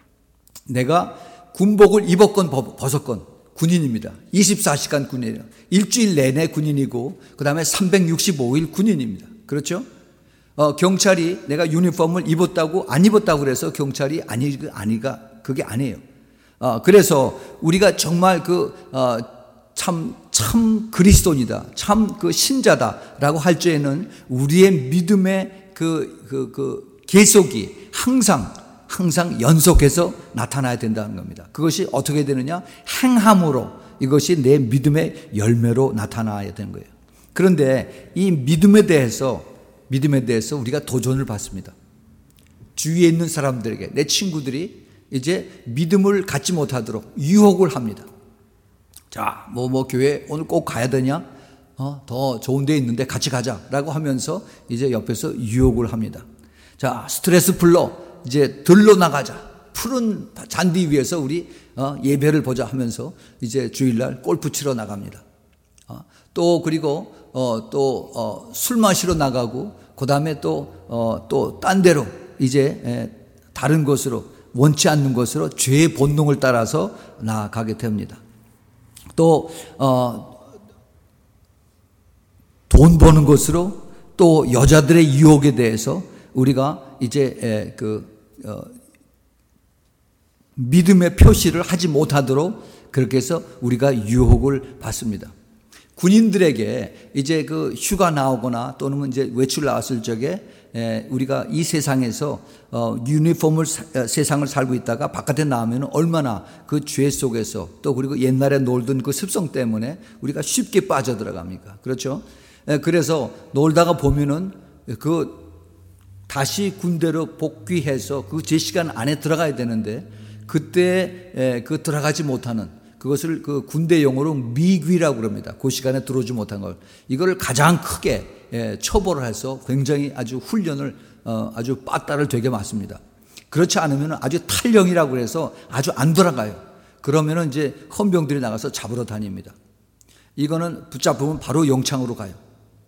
내가 군복을 입었건 벗었건 군인입니다. 이십사 시간 군인이에요. 일주일 내내 군인이고 그다음에 삼백육십오 일 군인입니다. 그렇죠? 어, 경찰이 내가 유니폼을 입었다고 안 입었다고 그래서 경찰이 아니 아니가 그게 아니에요. 어, 그래서 우리가 정말 그, 어, 참, 참 그리스도인이다. 참 그 신자다라고 할 때에는 우리의 믿음의 그, 그, 그 계속이 항상, 항상 연속해서 나타나야 된다는 겁니다. 그것이 어떻게 되느냐? 행함으로 이것이 내 믿음의 열매로 나타나야 되는 거예요. 그런데 이 믿음에 대해서, 믿음에 대해서 우리가 도전을 받습니다. 주위에 있는 사람들에게, 내 친구들이 이제 믿음을 갖지 못하도록 유혹을 합니다. 자, 뭐, 뭐, 교회 오늘 꼭 가야 되냐? 어, 더 좋은 데 있는데 같이 가자라고 하면서 이제 옆에서 유혹을 합니다. 자, 스트레스 풀러 이제 들러 나가자. 푸른 잔디 위에서 우리 어, 예배를 보자 하면서 이제 주일날 골프 치러 나갑니다. 어, 또 그리고 어, 또 어, 술 마시러 나가고 그 다음에 또 어, 또 딴 데로 이제 에, 다른 곳으로 원치 않는 것으로 죄의 본능을 따라서 나아가게 됩니다. 또 어, 돈 버는 것으로 또 여자들의 유혹에 대해서 우리가 이제 에, 그 어, 믿음의 표시를 하지 못하도록 그렇게 해서 우리가 유혹을 받습니다. 군인들에게 이제 그 휴가 나오거나 또는 이제 외출 나왔을 적에 우리가 이 세상에서 어, 유니폼을 사, 세상을 살고 있다가 바깥에 나오면 얼마나 그 죄 속에서 또 그리고 옛날에 놀던 그 습성 때문에 우리가 쉽게 빠져들어갑니까? 그렇죠? 그래서 놀다가 보면은 그 다시 군대로 복귀해서 그 제 시간 안에 들어가야 되는데 그때 그 들어가지 못하는 그것을 그 군대 용어로 미귀라고 그럽니다. 그 시간에 들어오지 못한 걸. 이걸 가장 크게 처벌을 해서 굉장히 아주 훈련을 아주 빠따를 되게 맞습니다. 그렇지 않으면 아주 탈령이라고 해서 아주 안 돌아가요. 그러면 이제 헌병들이 나가서 잡으러 다닙니다. 이거는 붙잡으면 바로 영창으로 가요.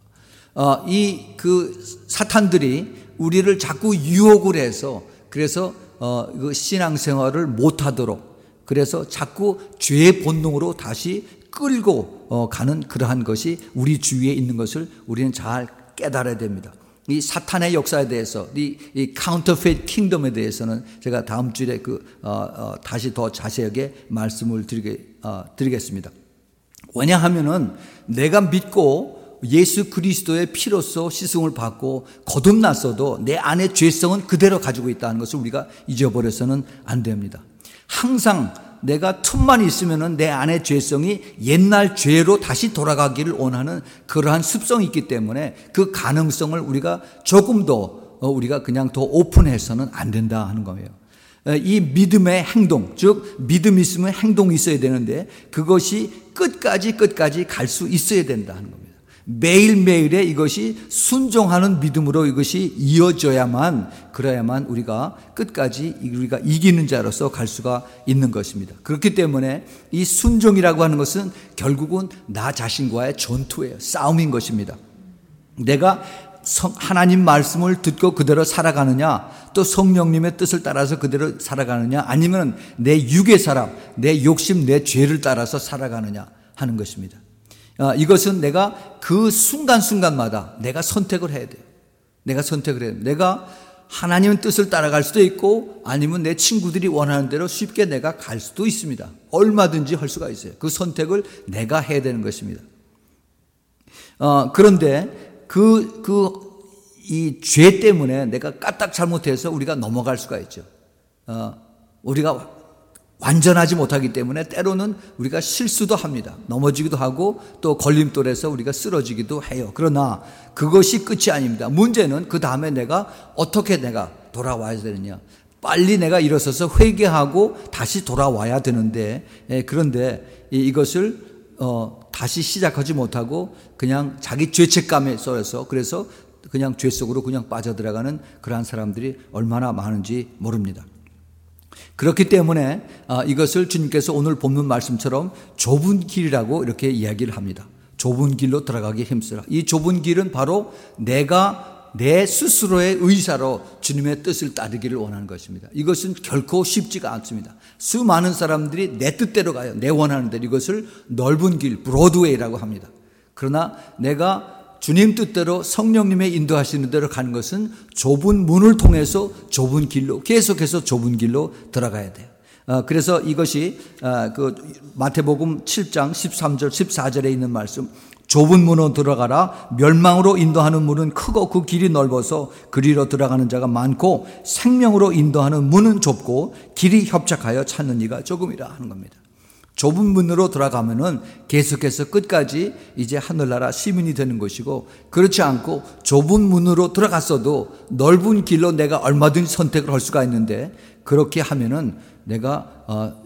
이 그 사탄들이 우리를 자꾸 유혹을 해서 그래서 그 신앙생활을 못하도록 그래서 자꾸 죄의 본능으로 다시 끌고 가는 그러한 것이 우리 주위에 있는 것을 우리는 잘 깨달아야 됩니다. 이 사탄의 역사에 대해서, 이, 이 카운터페이트 킹덤에 대해서는 제가 다음 주에 그, 어, 어, 다시 더 자세하게 말씀을 드리게, 어, 드리겠습니다. 왜냐하면은 내가 믿고 예수 그리스도의 피로써 시승을 받고 거듭났어도 내 안의 죄성은 그대로 가지고 있다는 것을 우리가 잊어버려서는 안 됩니다. 항상 내가 틈만 있으면은 내 안의 죄성이 옛날 죄로 다시 돌아가기를 원하는 그러한 습성이 있기 때문에 그 가능성을 우리가 조금 더 우리가 그냥 더 오픈해서는 안 된다 하는 거예요. 이 믿음의 행동, 즉 믿음이 있으면 행동이 있어야 되는데 그것이 끝까지 끝까지 갈 수 있어야 된다 하는 겁니다. 매일매일의 이것이 순종하는 믿음으로 이것이 이어져야만 그래야만 우리가 끝까지 우리가 이기는 자로서 갈 수가 있는 것입니다. 그렇기 때문에 이 순종이라고 하는 것은 결국은 나 자신과의 전투예요. 싸움인 것입니다. 내가 하나님 말씀을 듣고 그대로 살아가느냐 또 성령님의 뜻을 따라서 그대로 살아가느냐 아니면 내 육의 사람, 내 욕심, 내 죄를 따라서 살아가느냐 하는 것입니다. 이것은 내가 그 순간순간마다 내가 선택을 해야 돼요. 내가 선택을 해야 돼요. 내가 하나님의 뜻을 따라갈 수도 있고 아니면 내 친구들이 원하는 대로 쉽게 내가 갈 수도 있습니다. 얼마든지 할 수가 있어요. 그 선택을 내가 해야 되는 것입니다. 어, 그런데 그, 그, 이 죄 때문에 내가 까딱 잘못해서 우리가 넘어갈 수가 있죠. 어, 우리가 완전하지 못하기 때문에 때로는 우리가 실수도 합니다. 넘어지기도 하고 또 걸림돌에서 우리가 쓰러지기도 해요. 그러나 그것이 끝이 아닙니다. 문제는 그 다음에 내가 어떻게 내가 돌아와야 되느냐. 빨리 내가 일어서서 회개하고 다시 돌아와야 되는데, 예, 그런데 이것을 어, 다시 시작하지 못하고 그냥 자기 죄책감에 쏠려서 그래서 그냥 죄 속으로 그냥 빠져들어가는 그러한 사람들이 얼마나 많은지 모릅니다. 그렇기 때문에 이것을 주님께서 오늘 본문 말씀처럼 좁은 길이라고 이렇게 이야기를 합니다. 좁은 길로 들어가기 힘쓰라. 이 좁은 길은 바로 내가 내 스스로의 의사로 주님의 뜻을 따르기를 원하는 것입니다. 이것은 결코 쉽지가 않습니다. 수많은 사람들이 내 뜻대로 가요. 내 원하는 대로. 이것을 넓은 길, 브로드웨이라고 합니다. 그러나 내가 주님 뜻대로 성령님의 인도하시는 대로 가는 것은 좁은 문을 통해서 좁은 길로 계속해서 좁은 길로 들어가야 돼요. 어, 그래서 이것이 어, 그 마태복음 칠 장 십삼 절 십사 절에 있는 말씀, 좁은 문으로 들어가라. 멸망으로 인도하는 문은 크고 그 길이 넓어서 그리로 들어가는 자가 많고 생명으로 인도하는 문은 좁고 길이 협착하여 찾는 이가 조금이라 하는 겁니다. 좁은 문으로 들어가면은 계속해서 끝까지 이제 하늘나라 시민이 되는 것이고, 그렇지 않고 좁은 문으로 들어갔어도 넓은 길로 내가 얼마든지 선택을 할 수가 있는데, 그렇게 하면은 내가 어,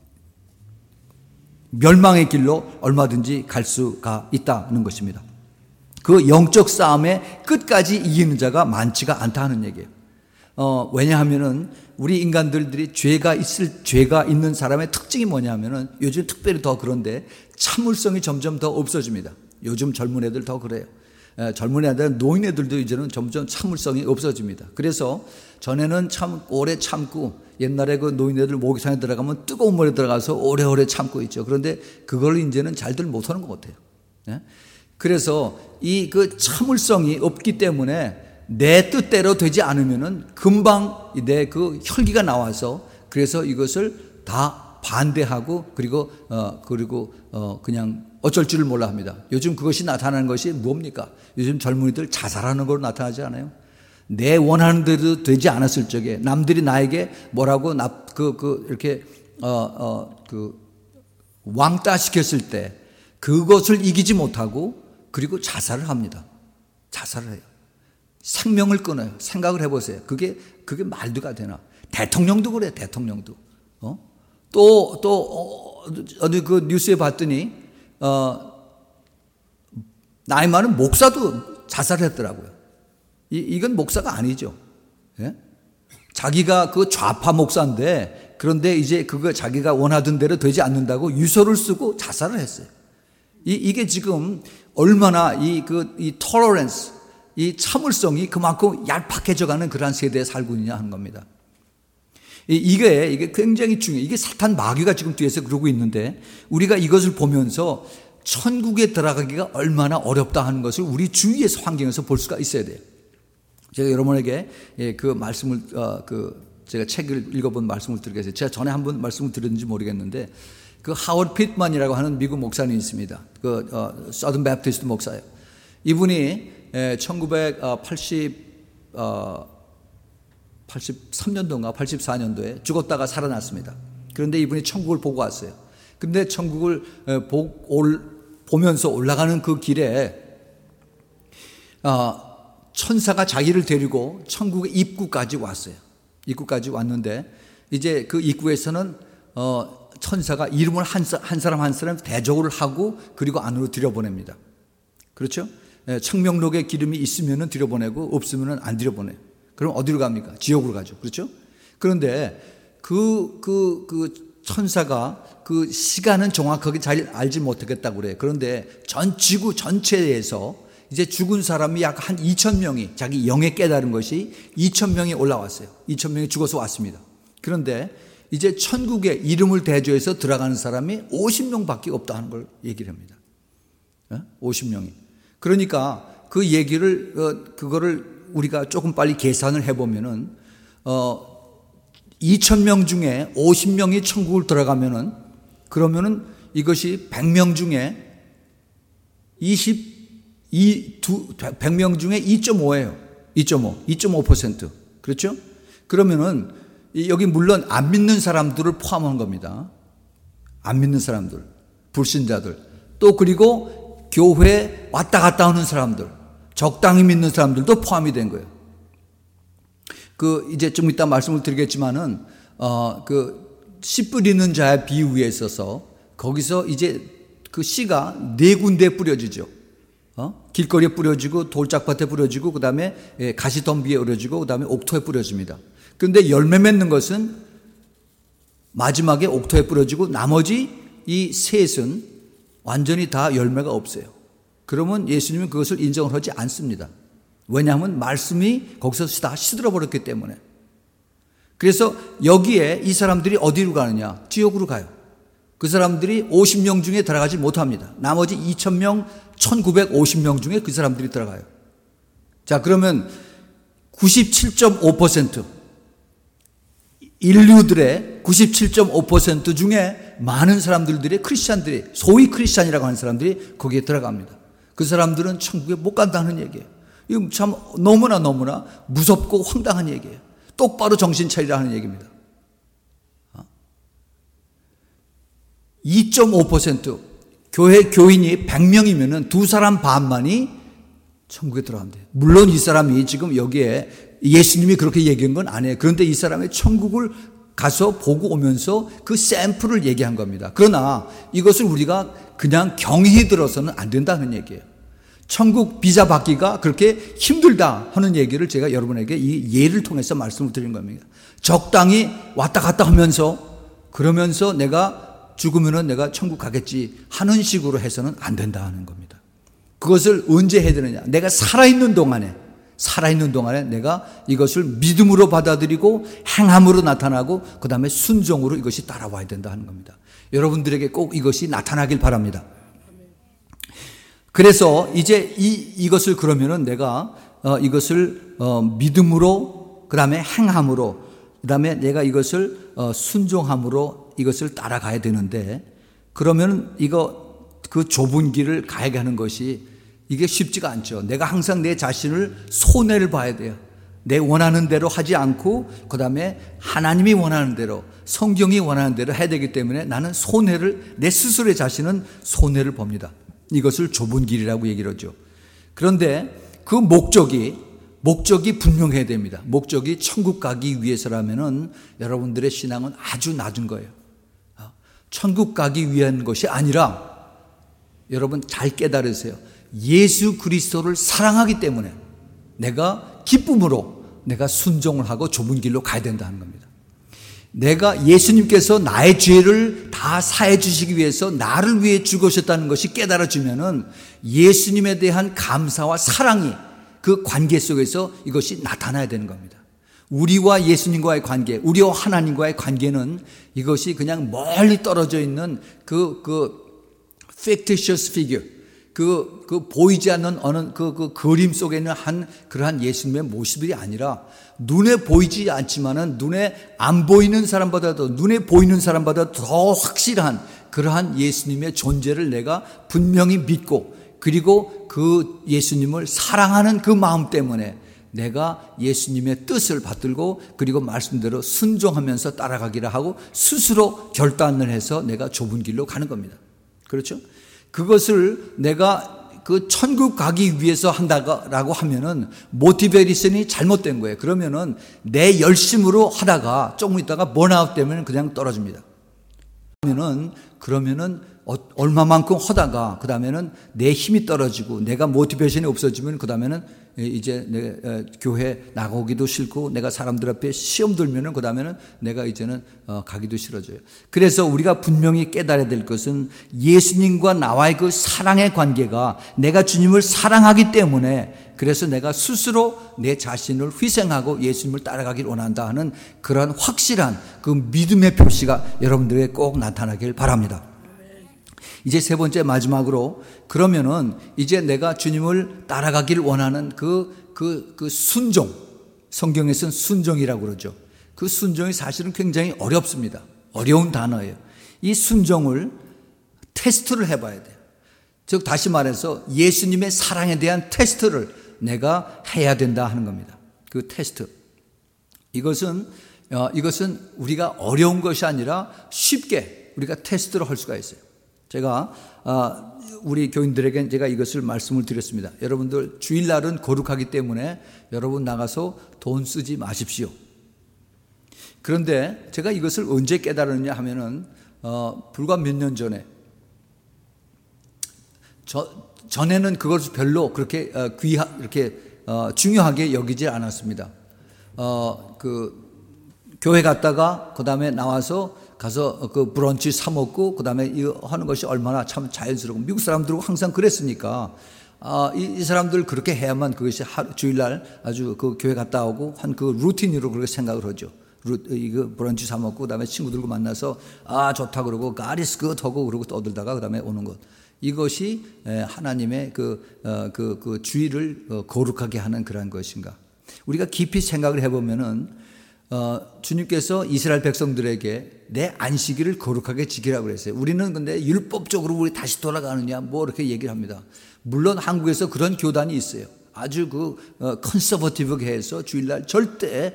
멸망의 길로 얼마든지 갈 수가 있다는 것입니다. 그 영적 싸움에 끝까지 이기는 자가 많지가 않다는 얘기예요. 어, 왜냐하면은 우리 인간들이 죄가 있을, 죄가 있는 사람의 특징이 뭐냐면은 요즘 특별히 더 그런데 참을성이 점점 더 없어집니다. 요즘 젊은 애들 더 그래요. 에, 젊은 애들, 노인 애들도 이제는 점점 참을성이 없어집니다. 그래서 전에는 참 오래 참고, 옛날에 그 노인네들 모기장에 들어가면 뜨거운 물에 들어가서 오래오래 참고 있죠. 그런데 그걸 이제는 잘들 못하는 것 같아요. 예? 그래서 이 그 참을성이 없기 때문에 내 뜻대로 되지 않으면은 금방 내 그 혈기가 나와서 그래서 이것을 다 반대하고 그리고 어 그리고 어 그냥 어쩔 줄을 몰라 합니다. 요즘 그것이 나타나는 것이 뭡니까? 요즘 젊은이들 자살하는 걸로 나타나지 않아요? 내 원하는 대로 되지 않았을 적에 남들이 나에게 뭐라고 나 그 그 이렇게 어 어 그 왕따 시켰을 때 그것을 이기지 못하고 그리고 자살을 합니다. 자살을 해요. 생명을 끊어요. 생각을 해보세요. 그게 그게 말도가 되나? 대통령도 그래. 대통령도. 어? 또 또 어, 어디 그 뉴스에 봤더니 어 나이 많은 목사도 자살했더라고요. 이 이건 목사가 아니죠. 예? 자기가 그 좌파 목사인데 그런데 이제 그거 자기가 원하던 대로 되지 않는다고 유서를 쓰고 자살을 했어요. 이 이게 지금 얼마나 이 그 이 토러런스, 이 참을성이 그만큼 얄팍해져가는 그러한 세대에 살고 있느냐 하는 겁니다. 이게 이게 굉장히 중요해요. 이게 사탄 마귀가 지금 뒤에서 그러고 있는데 우리가 이것을 보면서 천국에 들어가기가 얼마나 어렵다 하는 것을 우리 주위에서 환경에서 볼 수가 있어야 돼요. 제가 여러분에게 그 말씀을 어, 그 제가 책을 읽어본 말씀을 드리겠어요. 제가 전에 한번 말씀을 드렸는지 모르겠는데 그 하워드 피트만이라고 하는 미국 목사님이 있습니다. 그 어, 서든 베프티스트 목사예요. 이분이 천구백팔십 어, 팔십삼 년도인가 팔십사 년도에 죽었다가 살아났습니다. 그런데 이분이 천국을 보고 왔어요. 그런데 천국을 보, 올, 보면서 올라가는 그 길에 어, 천사가 자기를 데리고 천국의 입구까지 왔어요. 입구까지 왔는데 이제 그 입구에서는 어, 천사가 이름을 한, 한 사람 한 사람 대적을 하고 그리고 안으로 들여보냅니다. 그렇죠? 청명록에 기름이 있으면 들여보내고 없으면 안 들여보내요. 그럼 어디로 갑니까? 지옥으로 가죠. 그렇죠? 그런데 그, 그, 그 천사가 그 시간은 정확하게 잘 알지 못하겠다고 그래요. 그런데 전 지구 전체에서 이제 죽은 사람이 약 한 이천 명이 자기 영에 깨달은 것이 이천 명이 올라왔어요. 이천 명이 죽어서 왔습니다. 그런데 이제 천국에 이름을 대조해서 들어가는 사람이 오십 명밖에 없다 하는 걸 얘기를 합니다. 오십 명이. 그러니까 그 얘기를, 그거를 우리가 조금 빨리 계산을 해보면은, 어, 이천 명 중에 오십 명이 천국을 들어가면은, 그러면은 이것이 백 명 중에 이십이, 백 명 중에 이 점 오예요. 이 점 오, 이 점 오 퍼센트. 그렇죠? 그러면은, 여기 물론 안 믿는 사람들을 포함한 겁니다. 안 믿는 사람들, 불신자들, 또 그리고 교회에 왔다 갔다 하는 사람들, 적당히 믿는 사람들도 포함이 된 거예요. 그 이제 좀 이따 말씀을 드리겠지만은 어 그 씨 뿌리는 자의 비유에 있어서 거기서 이제 그 씨가 네 군데에 뿌려지죠. 어? 길거리에 뿌려지고 돌짝밭에 뿌려지고 그다음에 가시덤비에 뿌려지고 그다음에 옥토에 뿌려집니다. 그런데 열매 맺는 것은 마지막에 옥토에 뿌려지고 나머지 이 셋은 완전히 다 열매가 없어요. 그러면 예수님은 그것을 인정을 하지 않습니다. 왜냐하면 말씀이 거기서 다 시들어 버렸기 때문에. 그래서 여기에 이 사람들이 어디로 가느냐? 지옥으로 가요. 그 사람들이 오십 명 중에 들어가지 못합니다. 나머지 이천 명, 천구백오십 명 중에 그 사람들이 들어가요. 자, 그러면 구십칠 점 오 퍼센트 인류들의 구십칠 점 오 퍼센트 중에 많은 사람들이 크리스찬들이, 소위 크리스찬이라고 하는 사람들이 거기에 들어갑니다. 그 사람들은 천국에 못 간다는 얘기예요. 이거 참 너무나 너무나 무섭고 황당한 얘기예요. 똑바로 정신 차리라 하는 얘기입니다. 이 점 오 퍼센트 교회 교인이 백 명이면은 두 사람 반만이 천국에 들어간대요. 물론 이 사람이 지금 여기에 예수님이 그렇게 얘기한 건 아니에요. 그런데 이 사람의 천국을 가서 보고 오면서 그 샘플을 얘기한 겁니다. 그러나 이것을 우리가 그냥 경히 들어서는 안 된다는 얘기예요. 천국 비자 받기가 그렇게 힘들다 하는 얘기를 제가 여러분에게 이 예를 통해서 말씀을 드린 겁니다. 적당히 왔다 갔다 하면서 그러면서 내가 죽으면은 내가 천국 가겠지 하는 식으로 해서는 안 된다 하는 겁니다. 그것을 언제 해야 되느냐? 내가 살아있는 동안에 살아있는 동안에 내가 이것을 믿음으로 받아들이고 행함으로 나타나고 그 다음에 순종으로 이것이 따라와야 된다 하는 겁니다. 여러분들에게 꼭 이것이 나타나길 바랍니다. 그래서 이제 이, 이것을 그러면은 내가 어, 이것을 어, 믿음으로 그 다음에 행함으로 그 다음에 내가 이것을 어, 순종함으로 이것을 따라가야 되는데 그러면 이거 그 좁은 길을 가야 하는 것이 이게 쉽지가 않죠. 내가 항상 내 자신을 손해를 봐야 돼요. 내 원하는 대로 하지 않고 그 다음에 하나님이 원하는 대로 성경이 원하는 대로 해야 되기 때문에 나는 손해를 내 스스로의 자신은 손해를 봅니다. 이것을 좁은 길이라고 얘기를 하죠. 그런데 그 목적이 목적이 분명해야 됩니다. 목적이 천국 가기 위해서라면은 여러분들의 신앙은 아주 낮은 거예요. 천국 가기 위한 것이 아니라 여러분 잘 깨달으세요. 예수 그리스도를 사랑하기 때문에 내가 기쁨으로 내가 순종을 하고 좁은 길로 가야 된다는 겁니다. 내가 예수님께서 나의 죄를 다 사해 주시기 위해서 나를 위해 죽으셨다는 것이 깨달아지면은 예수님에 대한 감사와 사랑이 그 관계 속에서 이것이 나타나야 되는 겁니다. 우리와 예수님과의 관계, 우리와 하나님과의 관계는 이것이 그냥 멀리 떨어져 있는 그, 그, fictitious figure, 그, 그 보이지 않는 어느 그, 그 그림 속에 있는 한 그러한 예수님의 모습이 아니라 눈에 보이지 않지만은 눈에 안 보이는 사람보다도 눈에 보이는 사람보다 더 확실한 그러한 예수님의 존재를 내가 분명히 믿고 그리고 그 예수님을 사랑하는 그 마음 때문에 내가 예수님의 뜻을 받들고 그리고 말씀대로 순종하면서 따라가기를 하고 스스로 결단을 해서 내가 좁은 길로 가는 겁니다. 그렇죠? 그것을 내가 그 천국 가기 위해서 한다고 하면은 모티베이션이 잘못된 거예요. 그러면은 내 열심으로 하다가 조금 있다가 번아웃 되면 그냥 떨어집니다. 그러면은 그러면은 얼마만큼 하다가 그 다음에는 내 힘이 떨어지고 내가 모티베이션이 없어지면 그 다음에는 이제 내 교회 나가기도 싫고 내가 사람들 앞에 시험 들면은 그 다음에는 내가 이제는 가기도 싫어져요. 그래서 우리가 분명히 깨달아야 될 것은 예수님과 나와의 그 사랑의 관계가 내가 주님을 사랑하기 때문에 그래서 내가 스스로 내 자신을 희생하고 예수님을 따라가길 원한다 하는 그런 확실한 그 믿음의 표시가 여러분들에게 꼭 나타나길 바랍니다. 이제 세 번째 마지막으로 그러면은 이제 내가 주님을 따라가길 원하는 그, 그, 그 순종, 성경에서는 순종이라고 그러죠. 그 순종이 사실은 굉장히 어렵습니다. 어려운 단어예요. 이 순종을 테스트를 해봐야 돼요. 즉 다시 말해서 예수님의 사랑에 대한 테스트를 내가 해야 된다 하는 겁니다. 그 테스트. 이것은 어, 이것은 우리가 어려운 것이 아니라 쉽게 우리가 테스트를 할 수가 있어요. 제가 어, 우리 교인들에게 제가 이것을 말씀을 드렸습니다. 여러분들 주일날은 거룩하기 때문에 여러분 나가서 돈 쓰지 마십시오. 그런데 제가 이것을 언제 깨달았느냐 하면은 어, 불과 몇 년 전에 저, 전에는 그것을 별로 그렇게 어, 귀하 이렇게 어, 중요하게 여기지 않았습니다. 어, 그 교회 갔다가 그 다음에 나와서 가서 그 브런치 사 먹고 그 다음에 이거 하는 것이 얼마나 참 자연스럽고 미국 사람들은 항상 그랬으니까 아, 이, 이 사람들 그렇게 해야만 그것이 하루, 주일날 아주 그 교회 갔다 오고 한 그 루틴으로 그렇게 생각을 하죠. 루, 이거 브런치 사 먹고 그 다음에 친구들과 만나서 아 좋다 그러고 God is good 하고 그러고 떠들다가 그 다음에 오는 것. 이것이 하나님의 그, 어, 그, 그 주의를 거룩하게 하는 그런 것인가. 우리가 깊이 생각을 해보면은 어, 주님께서 이스라엘 백성들에게 내 안식일을 거룩하게 지키라고 그랬어요. 우리는 근데 율법적으로 우리 다시 돌아가느냐 뭐 이렇게 얘기를 합니다. 물론 한국에서 그런 교단이 있어요. 아주 그 어, 컨서버티브하게 해서 주일날 절대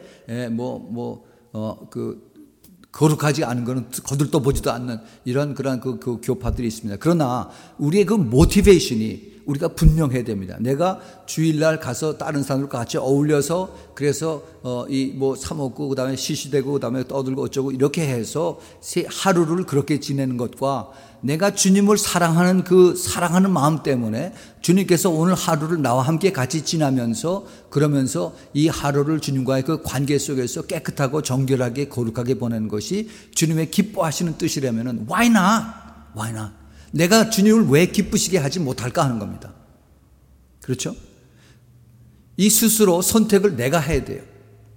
뭐뭐어그 거룩하지 않은 거는 거들떠 보지도 않는 이런 그런 그, 그 교파들이 있습니다. 그러나 우리의 그 모티베이션이 우리가 분명해야 됩니다. 내가 주일날 가서 다른 사람들과 같이 어울려서 그래서 어, 이 뭐 사 먹고 그다음에 시시되고 그다음에 떠들고 어쩌고 이렇게 해서 하루를 그렇게 지내는 것과 내가 주님을 사랑하는 그 사랑하는 마음 때문에 주님께서 오늘 하루를 나와 함께 같이 지나면서 그러면서 이 하루를 주님과의 그 관계 속에서 깨끗하고 정결하게 거룩하게 보내는 것이 주님의 기뻐하시는 뜻이라면은 why not? why not? 내가 주님을 왜 기쁘시게 하지 못할까 하는 겁니다. 그렇죠? 이 스스로 선택을 내가 해야 돼요.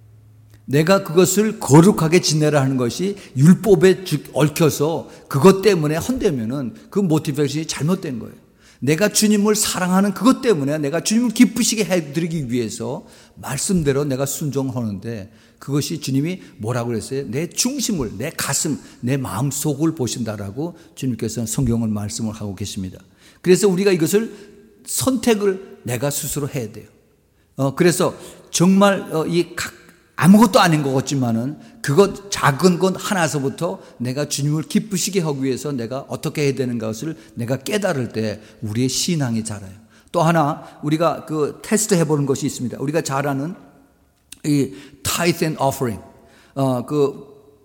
내가 그것을 거룩하게 지내라 하는 것이 율법에 얽혀서 그것 때문에 헌되면은 그 모티베이션이 잘못된 거예요. 내가 주님을 사랑하는 그것 때문에 내가 주님을 기쁘시게 해드리기 위해서 말씀대로 내가 순종하는데 그것이 주님이 뭐라고 그랬어요? 내 중심을, 내 가슴, 내 마음 속을 보신다라고 주님께서는 성경을 말씀을 하고 계십니다. 그래서 우리가 이것을 선택을 내가 스스로 해야 돼요. 어, 그래서 정말 어, 이 각 아무것도 아닌 것 같지만은 그것 작은 것 하나서부터 내가 주님을 기쁘시게 하기 위해서 내가 어떻게 해야 되는 것을 내가 깨달을 때 우리의 신앙이 자라요. 또 하나 우리가 그 테스트 해보는 것이 있습니다. 우리가 잘 아는 이 tithe and offering, 어, 그,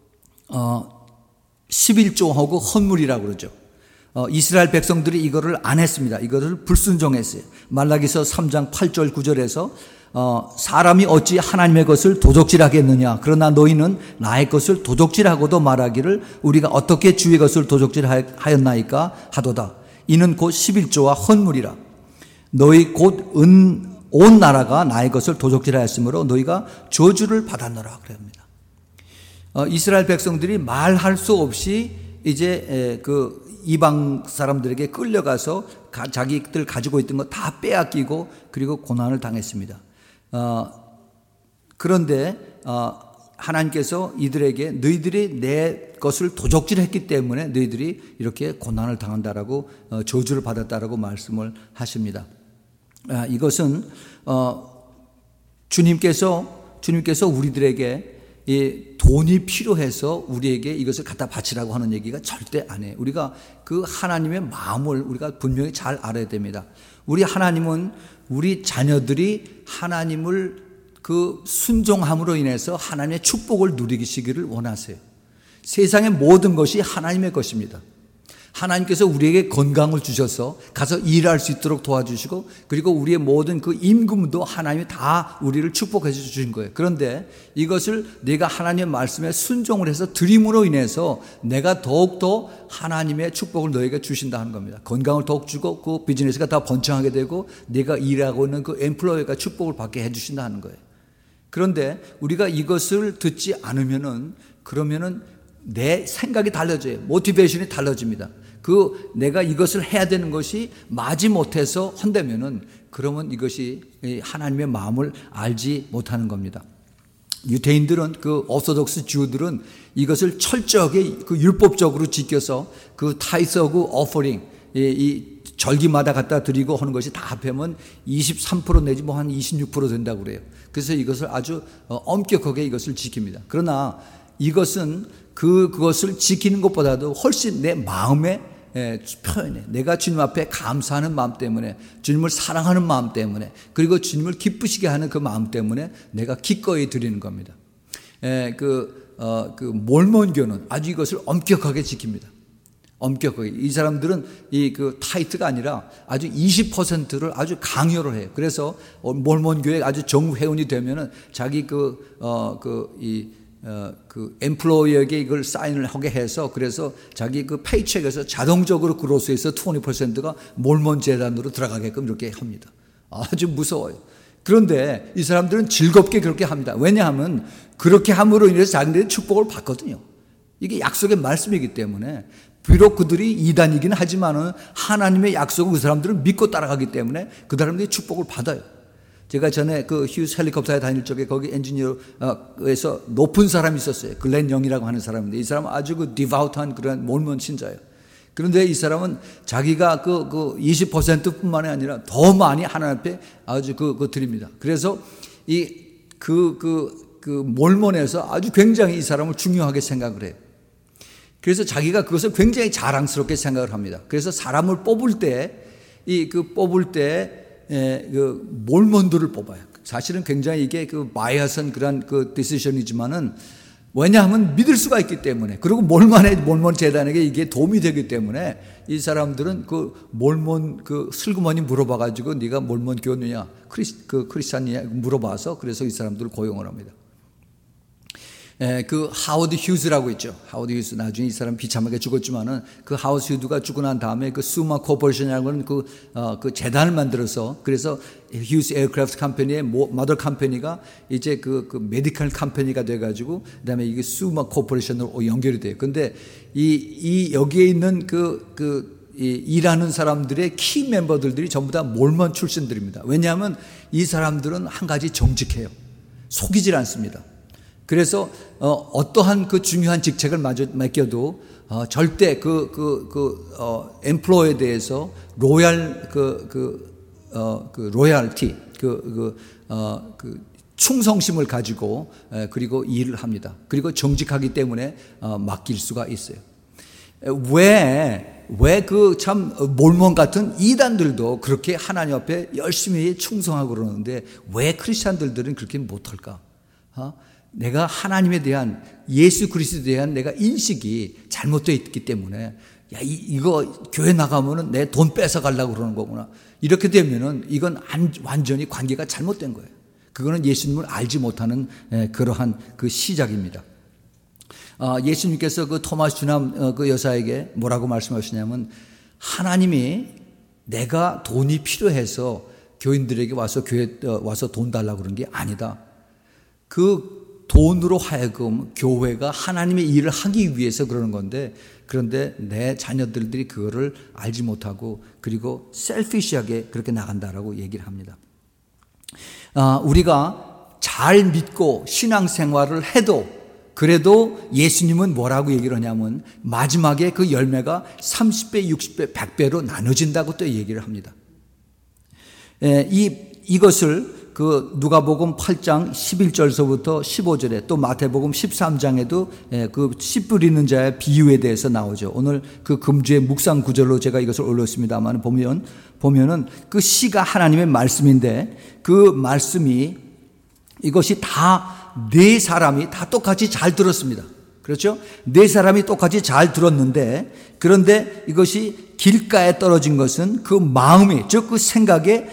어, 십일조하고 헌물이라고 그러죠. 어, 이스라엘 백성들이 이거를 안 했습니다. 이거를 불순종했어요. 말라기서 삼 장 팔 절 구 절에서 어, 사람이 어찌 하나님의 것을 도적질하겠느냐. 그러나 너희는 나의 것을 도적질하고도 말하기를 우리가 어떻게 주의 것을 도적질하였나이까 하도다. 이는 곧 십일조와 헌물이라. 너희 곧 은, 온 나라가 나의 것을 도적질하였으므로 너희가 저주를 받았노라 그럽니다. 어, 이스라엘 백성들이 말할 수 없이 이제 에, 그 이방 사람들에게 끌려가서 가, 자기들 가지고 있던 거 다 빼앗기고 그리고 고난을 당했습니다. 어, 그런데 어, 하나님께서 이들에게 너희들이 내 것을 도적질했기 때문에 너희들이 이렇게 고난을 당한다라고 어, 저주를 받았다라고 말씀을 하십니다. 아, 이것은 어, 주님께서 주님께서 우리들에게 이 돈이 필요해서 우리에게 이것을 갖다 바치라고 하는 얘기가 절대 아니에요. 우리가 그 하나님의 마음을 우리가 분명히 잘 알아야 됩니다. 우리 하나님은 우리 자녀들이 하나님을 그 순종함으로 인해서 하나님의 축복을 누리시기를 원하세요. 세상의 모든 것이 하나님의 것입니다. 하나님께서 우리에게 건강을 주셔서 가서 일할 수 있도록 도와주시고 그리고 우리의 모든 그 임금도 하나님이 다 우리를 축복해 주신 거예요. 그런데 이것을 내가 하나님의 말씀에 순종을 해서 드림으로 인해서 내가 더욱더 하나님의 축복을 너에게 주신다 하는 겁니다. 건강을 더욱 주고 그 비즈니스가 더 번창하게 되고 내가 일하고 있는 그 엠플로이가 축복을 받게 해 주신다 하는 거예요. 그런데 우리가 이것을 듣지 않으면은 그러면은 내 생각이 달라져요. 모티베이션이 달라집니다. 그 내가 이것을 해야 되는 것이 마지 못해서 한다면은 그러면 이것이 하나님의 마음을 알지 못하는 겁니다. 유대인들은 그 오소독스 주들은 이것을 철저하게 그 율법적으로 지켜서 그 타이스하고 오퍼링 이, 이 절기마다 갖다 드리고 하는 것이 다 합하면 이십삼 퍼센트 내지 뭐 한 이십육 퍼센트 된다고 그래요. 그래서 이것을 아주 엄격하게 이것을 지킵니다. 그러나 이것은 그, 그것을 지키는 것보다도 훨씬 내 마음의 표현해. 내가 주님 앞에 감사하는 마음 때문에, 주님을 사랑하는 마음 때문에, 그리고 주님을 기쁘시게 하는 그 마음 때문에 내가 기꺼이 드리는 겁니다. 에, 그, 어, 그 몰몬교는 아주 이것을 엄격하게 지킵니다. 엄격하게. 이 사람들은 이 그 타이트가 아니라 아주 이십 퍼센트를 아주 강요를 해요. 그래서 몰몬교에 아주 정부 회원이 되면은 자기 그, 어, 그, 이, 어, 그 엠플로이어에게 이걸 사인을 하게 해서 그래서 자기 그 페이첵에서 자동적으로 그로스에서 이십 퍼센트가 몰몬 재단으로 들어가게끔 이렇게 합니다. 아주 무서워요. 그런데 이 사람들은 즐겁게 그렇게 합니다. 왜냐하면 그렇게 함으로 인해서 자기들이 축복을 받거든요. 이게 약속의 말씀이기 때문에 비록 그들이 이단이긴 하지만은 하나님의 약속을 그 사람들은 믿고 따라가기 때문에 그 사람들이 축복을 받아요. 제가 전에 그 휴스 헬리콥터에 다닐 적에 거기 엔지니어에서 높은 사람이 있었어요. 글렌 영이라고 하는 사람인데 이 사람은 아주 그 디바우트한 그런 몰몬 신자예요. 그런데 이 사람은 자기가 그, 그 이십 퍼센트뿐만이 아니라 더 많이 하나님 앞에 아주 그, 그 드립니다. 그래서 이, 그, 그, 그 몰몬에서 아주 굉장히 이 사람을 중요하게 생각을 해요. 그래서 자기가 그것을 굉장히 자랑스럽게 생각을 합니다. 그래서 사람을 뽑을 때, 이 그 뽑을 때, 에, 그 몰몬들을 뽑아요. 사실은 굉장히 이게 그 바이어스한 그런 그 디시전이지만은 왜냐하면 믿을 수가 있기 때문에 그리고 몰몬의 몰몬 재단에게 이게 도움이 되기 때문에 이 사람들은 그 몰몬 그 슬그머니 물어봐가지고 네가 몰몬 교느냐 크리스 그 크리스찬이냐 물어봐서 그래서 이 사람들을 고용을 합니다. 에, 그 하워드 휴즈라고 있죠. 하워드 휴즈 나중에 이 사람 비참하게 죽었지만은 그 하워드 휴즈가 죽고 난 다음에 그 수마 코퍼레이션이라고 하는 그, 어, 그 재단을 만들어서 그래서 휴즈 에어크래프트 컴퍼니의 마더 컴퍼니가 이제 그, 그 메디컬 컴퍼니가 돼가지고 그다음에 이게 수마 코퍼레이션으로 연결이 돼요. 근데 이, 이 여기에 있는 그, 그 이, 일하는 사람들의 키 멤버들이 전부 다 몰몬 출신들입니다. 왜냐하면 이 사람들은 한 가지 정직해요. 속이질 않습니다. 그래서 어, 어떠한 그 중요한 직책을 맡겨도 어, 절대 그 그 그 어, 엠플로이에 대해서 로얄 그 그 어, 그 로얄티 그 그 어, 그 충성심을 가지고 에, 그리고 일을 합니다. 그리고 정직하기 때문에 어, 맡길 수가 있어요. 왜 왜 그 참 몰몬 같은 이단들도 그렇게 하나님 앞에 열심히 충성하고 그러는데 왜 크리스천들은 그렇게 못할까? 어? 내가 하나님에 대한 예수 그리스도에 대한 내가 인식이 잘못되어 있기 때문에 야, 이, 이거 교회 나가면은 내 돈 뺏어 가려고 그러는 거구나. 이렇게 되면은 이건 안, 완전히 관계가 잘못된 거예요. 그거는 예수님을 알지 못하는 에, 그러한 그 시작입니다. 어, 예수님께서 그 토마스 주남 어, 그 여사에게 뭐라고 말씀하시냐면 하나님이 내가 돈이 필요해서 교인들에게 와서 교회 어, 와서 돈 달라고 그런 게 아니다. 그 돈으로 하여금 교회가 하나님의 일을 하기 위해서 그러는 건데 그런데 내 자녀들이 그거를 알지 못하고 그리고 셀피시하게 그렇게 나간다라고 얘기를 합니다. 아, 우리가 잘 믿고 신앙생활을 해도 그래도 예수님은 뭐라고 얘기를 하냐면 마지막에 그 열매가 삼십 배, 육십 배, 백 배로 나눠진다고 또 얘기를 합니다. 에, 이, 이것을 그 누가복음 팔 장 십일 절서부터 십오 절에 또 마태복음 십삼 장에도 그 씨 뿌리는 자의 비유에 대해서 나오죠. 오늘 그 금주의 묵상 구절로 제가 이것을 올렸습니다만 보면 보면은 그 씨가 하나님의 말씀인데 그 말씀이 이것이 다 네 사람이 다 똑같이 잘 들었습니다. 그렇죠? 네 사람이 똑같이 잘 들었는데 그런데 이것이 길가에 떨어진 것은 그 마음이 즉 그 생각에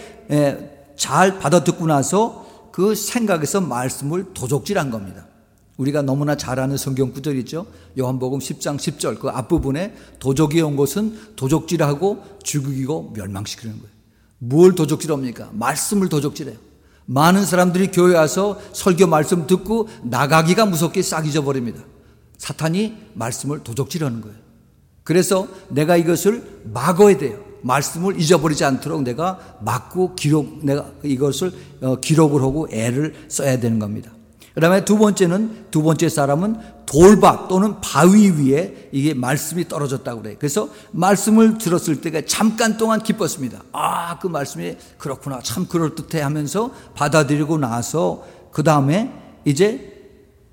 잘 받아듣고 나서 그 생각에서 말씀을 도적질한 겁니다. 우리가 너무나 잘 아는 성경 구절 있죠. 요한복음 십 장 십 절 그 앞부분에 도적이 온 것은 도적질하고 죽이고 멸망시키는 거예요. 뭘 도적질합니까? 말씀을 도적질해요. 많은 사람들이 교회 와서 설교 말씀 듣고 나가기가 무섭게 싹 잊어버립니다. 사탄이 말씀을 도적질하는 거예요. 그래서 내가 이것을 막아야 돼요. 말씀을 잊어버리지 않도록 내가 막고 기록, 내가 이것을 기록을 하고 애를 써야 되는 겁니다. 그 다음에 두 번째는, 두 번째 사람은 돌밭 또는 바위 위에 이게 말씀이 떨어졌다고 그래요. 그래서 말씀을 들었을 때 잠깐 동안 기뻤습니다. 아, 그 말씀이 그렇구나. 참 그럴듯해 하면서 받아들이고 나서 그 다음에 이제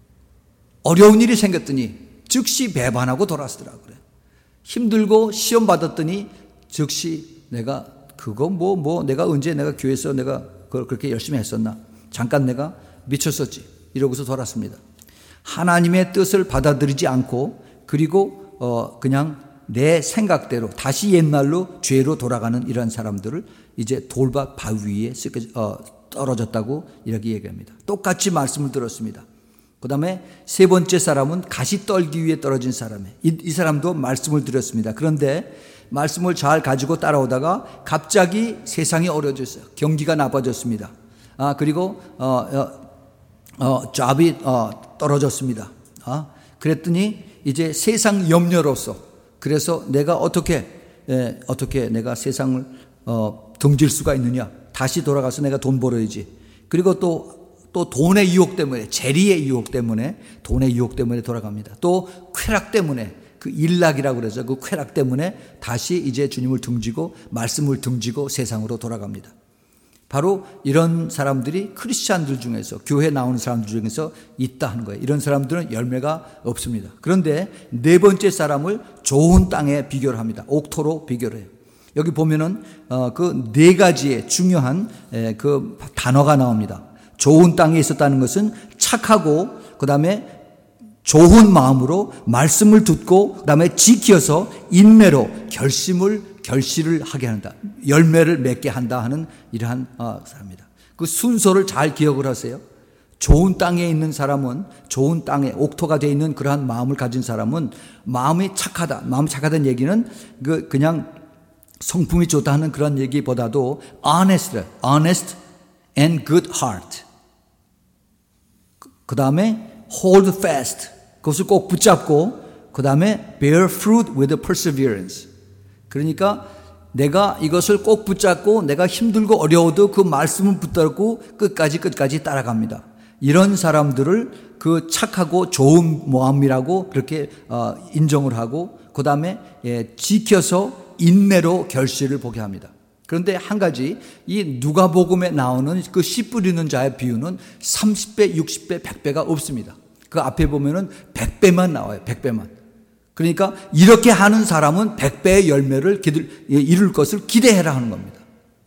어려운 일이 생겼더니 즉시 배반하고 돌아서더라고요. 그래. 힘들고 시험 받았더니 즉시 내가 그거 뭐, 뭐 내가 언제 내가 교회에서 내가 그걸 그렇게 열심히 했었나. 잠깐 내가 미쳤었지. 이러고서 돌았습니다. 하나님의 뜻을 받아들이지 않고 그리고 어 그냥 내 생각대로 다시 옛날로 죄로 돌아가는 이런 사람들을 이제 돌밭 바위 위에 어, 떨어졌다고 이렇게 얘기합니다. 똑같이 말씀을 들었습니다. 그 다음에 세 번째 사람은 가시떨기 위에 떨어진 사람이에요. 이, 이 사람도 말씀을 들었습니다. 그런데 말씀을 잘 가지고 따라오다가 갑자기 세상이 어려졌어요. 경기가 나빠졌습니다. 아 그리고 어, 어 어, 잡이 어, 떨어졌습니다. 어? 그랬더니 이제 세상 염려로서 그래서 내가 어떻게 예, 어떻게 내가 세상을 어, 등질 수가 있느냐? 다시 돌아가서 내가 돈 벌어야지. 그리고 또 또 돈의 유혹 때문에 재리의 유혹 때문에 돈의 유혹 때문에 돌아갑니다. 또 쾌락 때문에 그 일락이라고 그래서 그 쾌락 때문에 다시 이제 주님을 등지고 말씀을 등지고 세상으로 돌아갑니다. 바로 이런 사람들이 크리스찬들 중에서 교회 나오는 사람들 중에서 있다 하는 거예요. 이런 사람들은 열매가 없습니다. 그런데 네 번째 사람을 좋은 땅에 비교를 합니다. 옥토로 비교를 해요. 여기 보면은 어, 그 네 가지의 중요한 에, 그 단어가 나옵니다. 좋은 땅에 있었다는 것은 착하고 그 다음에 좋은 마음으로 말씀을 듣고 그 다음에 지켜서 인내로 결심을 결실을 하게 한다. 열매를 맺게 한다 하는 이러한 어, 사람입니다. 그 순서를 잘 기억을 하세요. 좋은 땅에 있는 사람은 좋은 땅에 옥토가 되어 있는 그러한 마음을 가진 사람은 마음이 착하다. 마음이 착하다는 얘기는 그 그냥 성품이 좋다 하는 그런 얘기보다도 honest, honest and good heart. 그 다음에 hold fast. 그것을 꼭 붙잡고 그 다음에 bear fruit with perseverance. 그러니까 내가 이것을 꼭 붙잡고 내가 힘들고 어려워도 그 말씀을 붙잡고 끝까지 끝까지 따라갑니다. 이런 사람들을 그 착하고 좋은 마음이라고 그렇게 인정을 하고 그 다음에 지켜서 인내로 결실을 보게 합니다. 그런데 한 가지 이 누가복음에 나오는 그 씨 뿌리는 자의 비유는 삼십 배, 육십 배, 백 배가 없습니다. 그 앞에 보면은 백 배만 나와요. 백 배만. 그러니까 이렇게 하는 사람은 백 배의 열매를 이룰 것을 기대해라 하는 겁니다.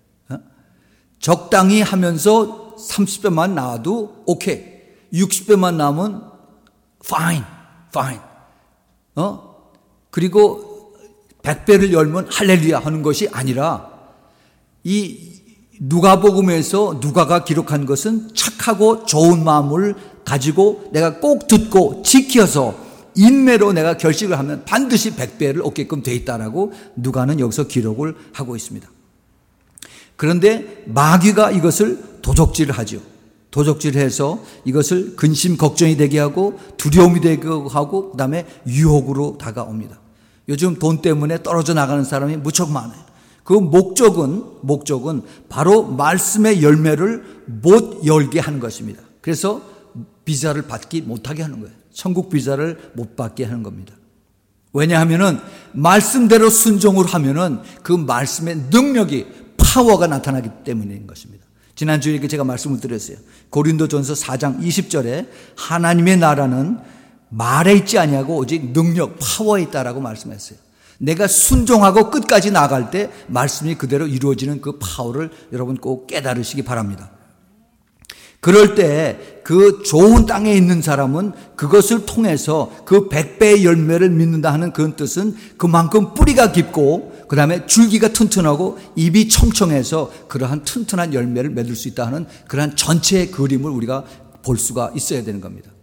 적당히 하면서 삼십 배만 나와도 오케이. 육십 배만 나오면 fine, fine. 어? 그리고 백 배를 열면 할렐루야 하는 것이 아니라 이 누가복음에서 누가가 기록한 것은 착하고 좋은 마음을 가지고 내가 꼭 듣고 지켜서 인내로 내가 결식을 하면 반드시 백 배를 얻게끔 돼 있다라고 누가는 여기서 기록을 하고 있습니다. 그런데 마귀가 이것을 도적질을 하죠. 도적질해서 이것을 근심 걱정이 되게 하고 두려움이 되게 하고 그다음에 유혹으로 다가옵니다. 요즘 돈 때문에 떨어져 나가는 사람이 무척 많아요. 그 목적은 목적은 바로 말씀의 열매를 못 열게 하는 것입니다. 그래서 비자를 받기 못하게 하는 거예요. 천국 비자를 못 받게 하는 겁니다. 왜냐하면은 말씀대로 순종을 하면은 그 말씀의 능력이 파워가 나타나기 때문인 것입니다. 지난주에 제가 말씀을 드렸어요. 고린도전서 사 장 이십 절에 하나님의 나라는 말에 있지 아니하고 오직 능력, 파워에 있다라고 말씀했어요. 내가 순종하고 끝까지 나갈 때 말씀이 그대로 이루어지는 그 파워를 여러분 꼭 깨달으시기 바랍니다. 그럴 때 그 좋은 땅에 있는 사람은 그것을 통해서 그 백 배의 열매를 믿는다 하는 그런 뜻은 그만큼 뿌리가 깊고 그 다음에 줄기가 튼튼하고 입이 청청해서 그러한 튼튼한 열매를 맺을 수 있다 하는 그러한 전체의 그림을 우리가 볼 수가 있어야 되는 겁니다.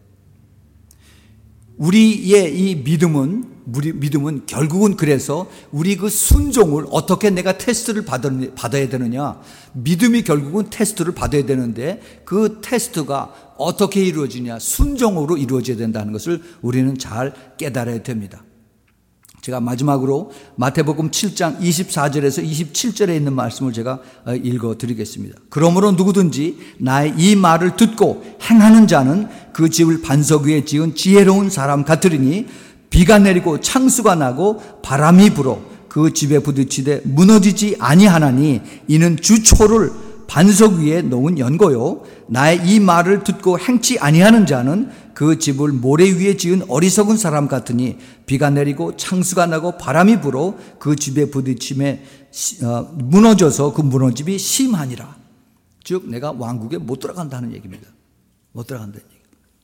우리의 이 믿음은 우리 믿음은 결국은 그래서 우리 그 순종을 어떻게 내가 테스트를 받아야 되느냐. 믿음이 결국은 테스트를 받아야 되는데 그 테스트가 어떻게 이루어지냐. 순종으로 이루어져야 된다는 것을 우리는 잘 깨달아야 됩니다. 제가 마지막으로 마태복음 칠 장 이십사 절에서 이십칠 절에 있는 말씀을 제가 읽어드리겠습니다. 그러므로 누구든지 나의 이 말을 듣고 행하는 자는 그 집을 반석 위에 지은 지혜로운 사람 같으리니 비가 내리고 창수가 나고 바람이 불어 그 집에 부딪히되 무너지지 아니하나니 이는 주초를 반석 위에 놓은 연고요. 나의 이 말을 듣고 행치 아니하는 자는 그 집을 모래 위에 지은 어리석은 사람 같으니 비가 내리고 창수가 나고 바람이 불어 그 집에 부딪힘에 무너져서 그 무너짐이 심하니라. 즉 내가 왕국에 못 들어간다는 얘기입니다. 못 들어간다는 얘기.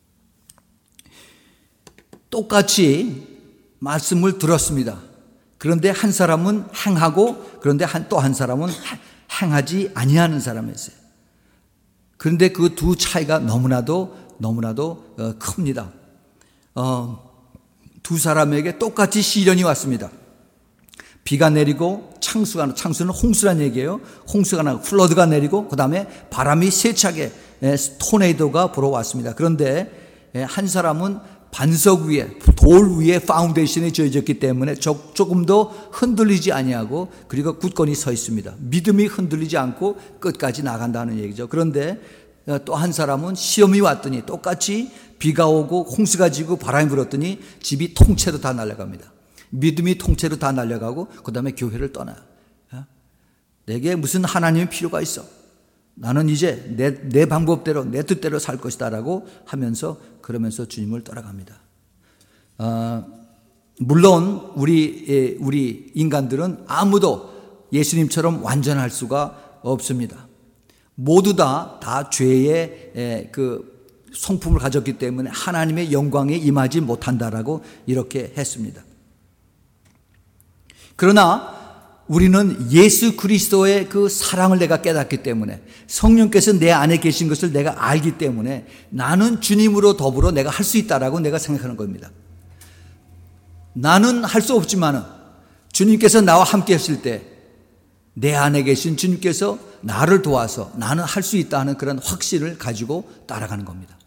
똑같이 말씀을 들었습니다. 그런데 한 사람은 행하고 그런데 또 한 사람은 행하지 아니하는 사람이었어요. 그런데 그 두 차이가 너무나도 너무나도 어, 큽니다. 어, 두 사람에게 똑같이 시련이 왔습니다. 비가 내리고 창수가, 창수는 홍수란 얘기예요. 홍수가 나고 플러드가 내리고 그 다음에 바람이 세차게 토네이도가 불어왔습니다. 그런데 한 사람은 반석 위에, 돌 위에 파운데이션이 지어졌기 때문에 조금도 흔들리지 아니하고 그리고 굳건히 서 있습니다. 믿음이 흔들리지 않고 끝까지 나간다는 얘기죠. 그런데 또 한 사람은 시험이 왔더니 똑같이 비가 오고 홍수가 지고 바람이 불었더니 집이 통째로 다 날아갑니다. 믿음이 통째로 다 날아가고 그 다음에 교회를 떠나요. 내게 무슨 하나님의 필요가 있어. 나는 이제 내, 내 방법대로 내 뜻대로 살 것이다 라고 하면서 그러면서 주님을 따라갑니다. 어, 물론 우리, 우리 인간들은 아무도 예수님처럼 완전할 수가 없습니다. 모두 다, 다 죄의 그 성품을 가졌기 때문에 하나님의 영광에 임하지 못한다라고 이렇게 했습니다. 그러나 우리는 예수 그리스도의 그 사랑을 내가 깨닫기 때문에 성령께서 내 안에 계신 것을 내가 알기 때문에 나는 주님으로 더불어 내가 할 수 있다라고 내가 생각하는 겁니다. 나는 할 수 없지만은 주님께서 나와 함께 했을 때 내 안에 계신 주님께서 나를 도와서 나는 할 수 있다 하는 그런 확신을 가지고 따라가는 겁니다.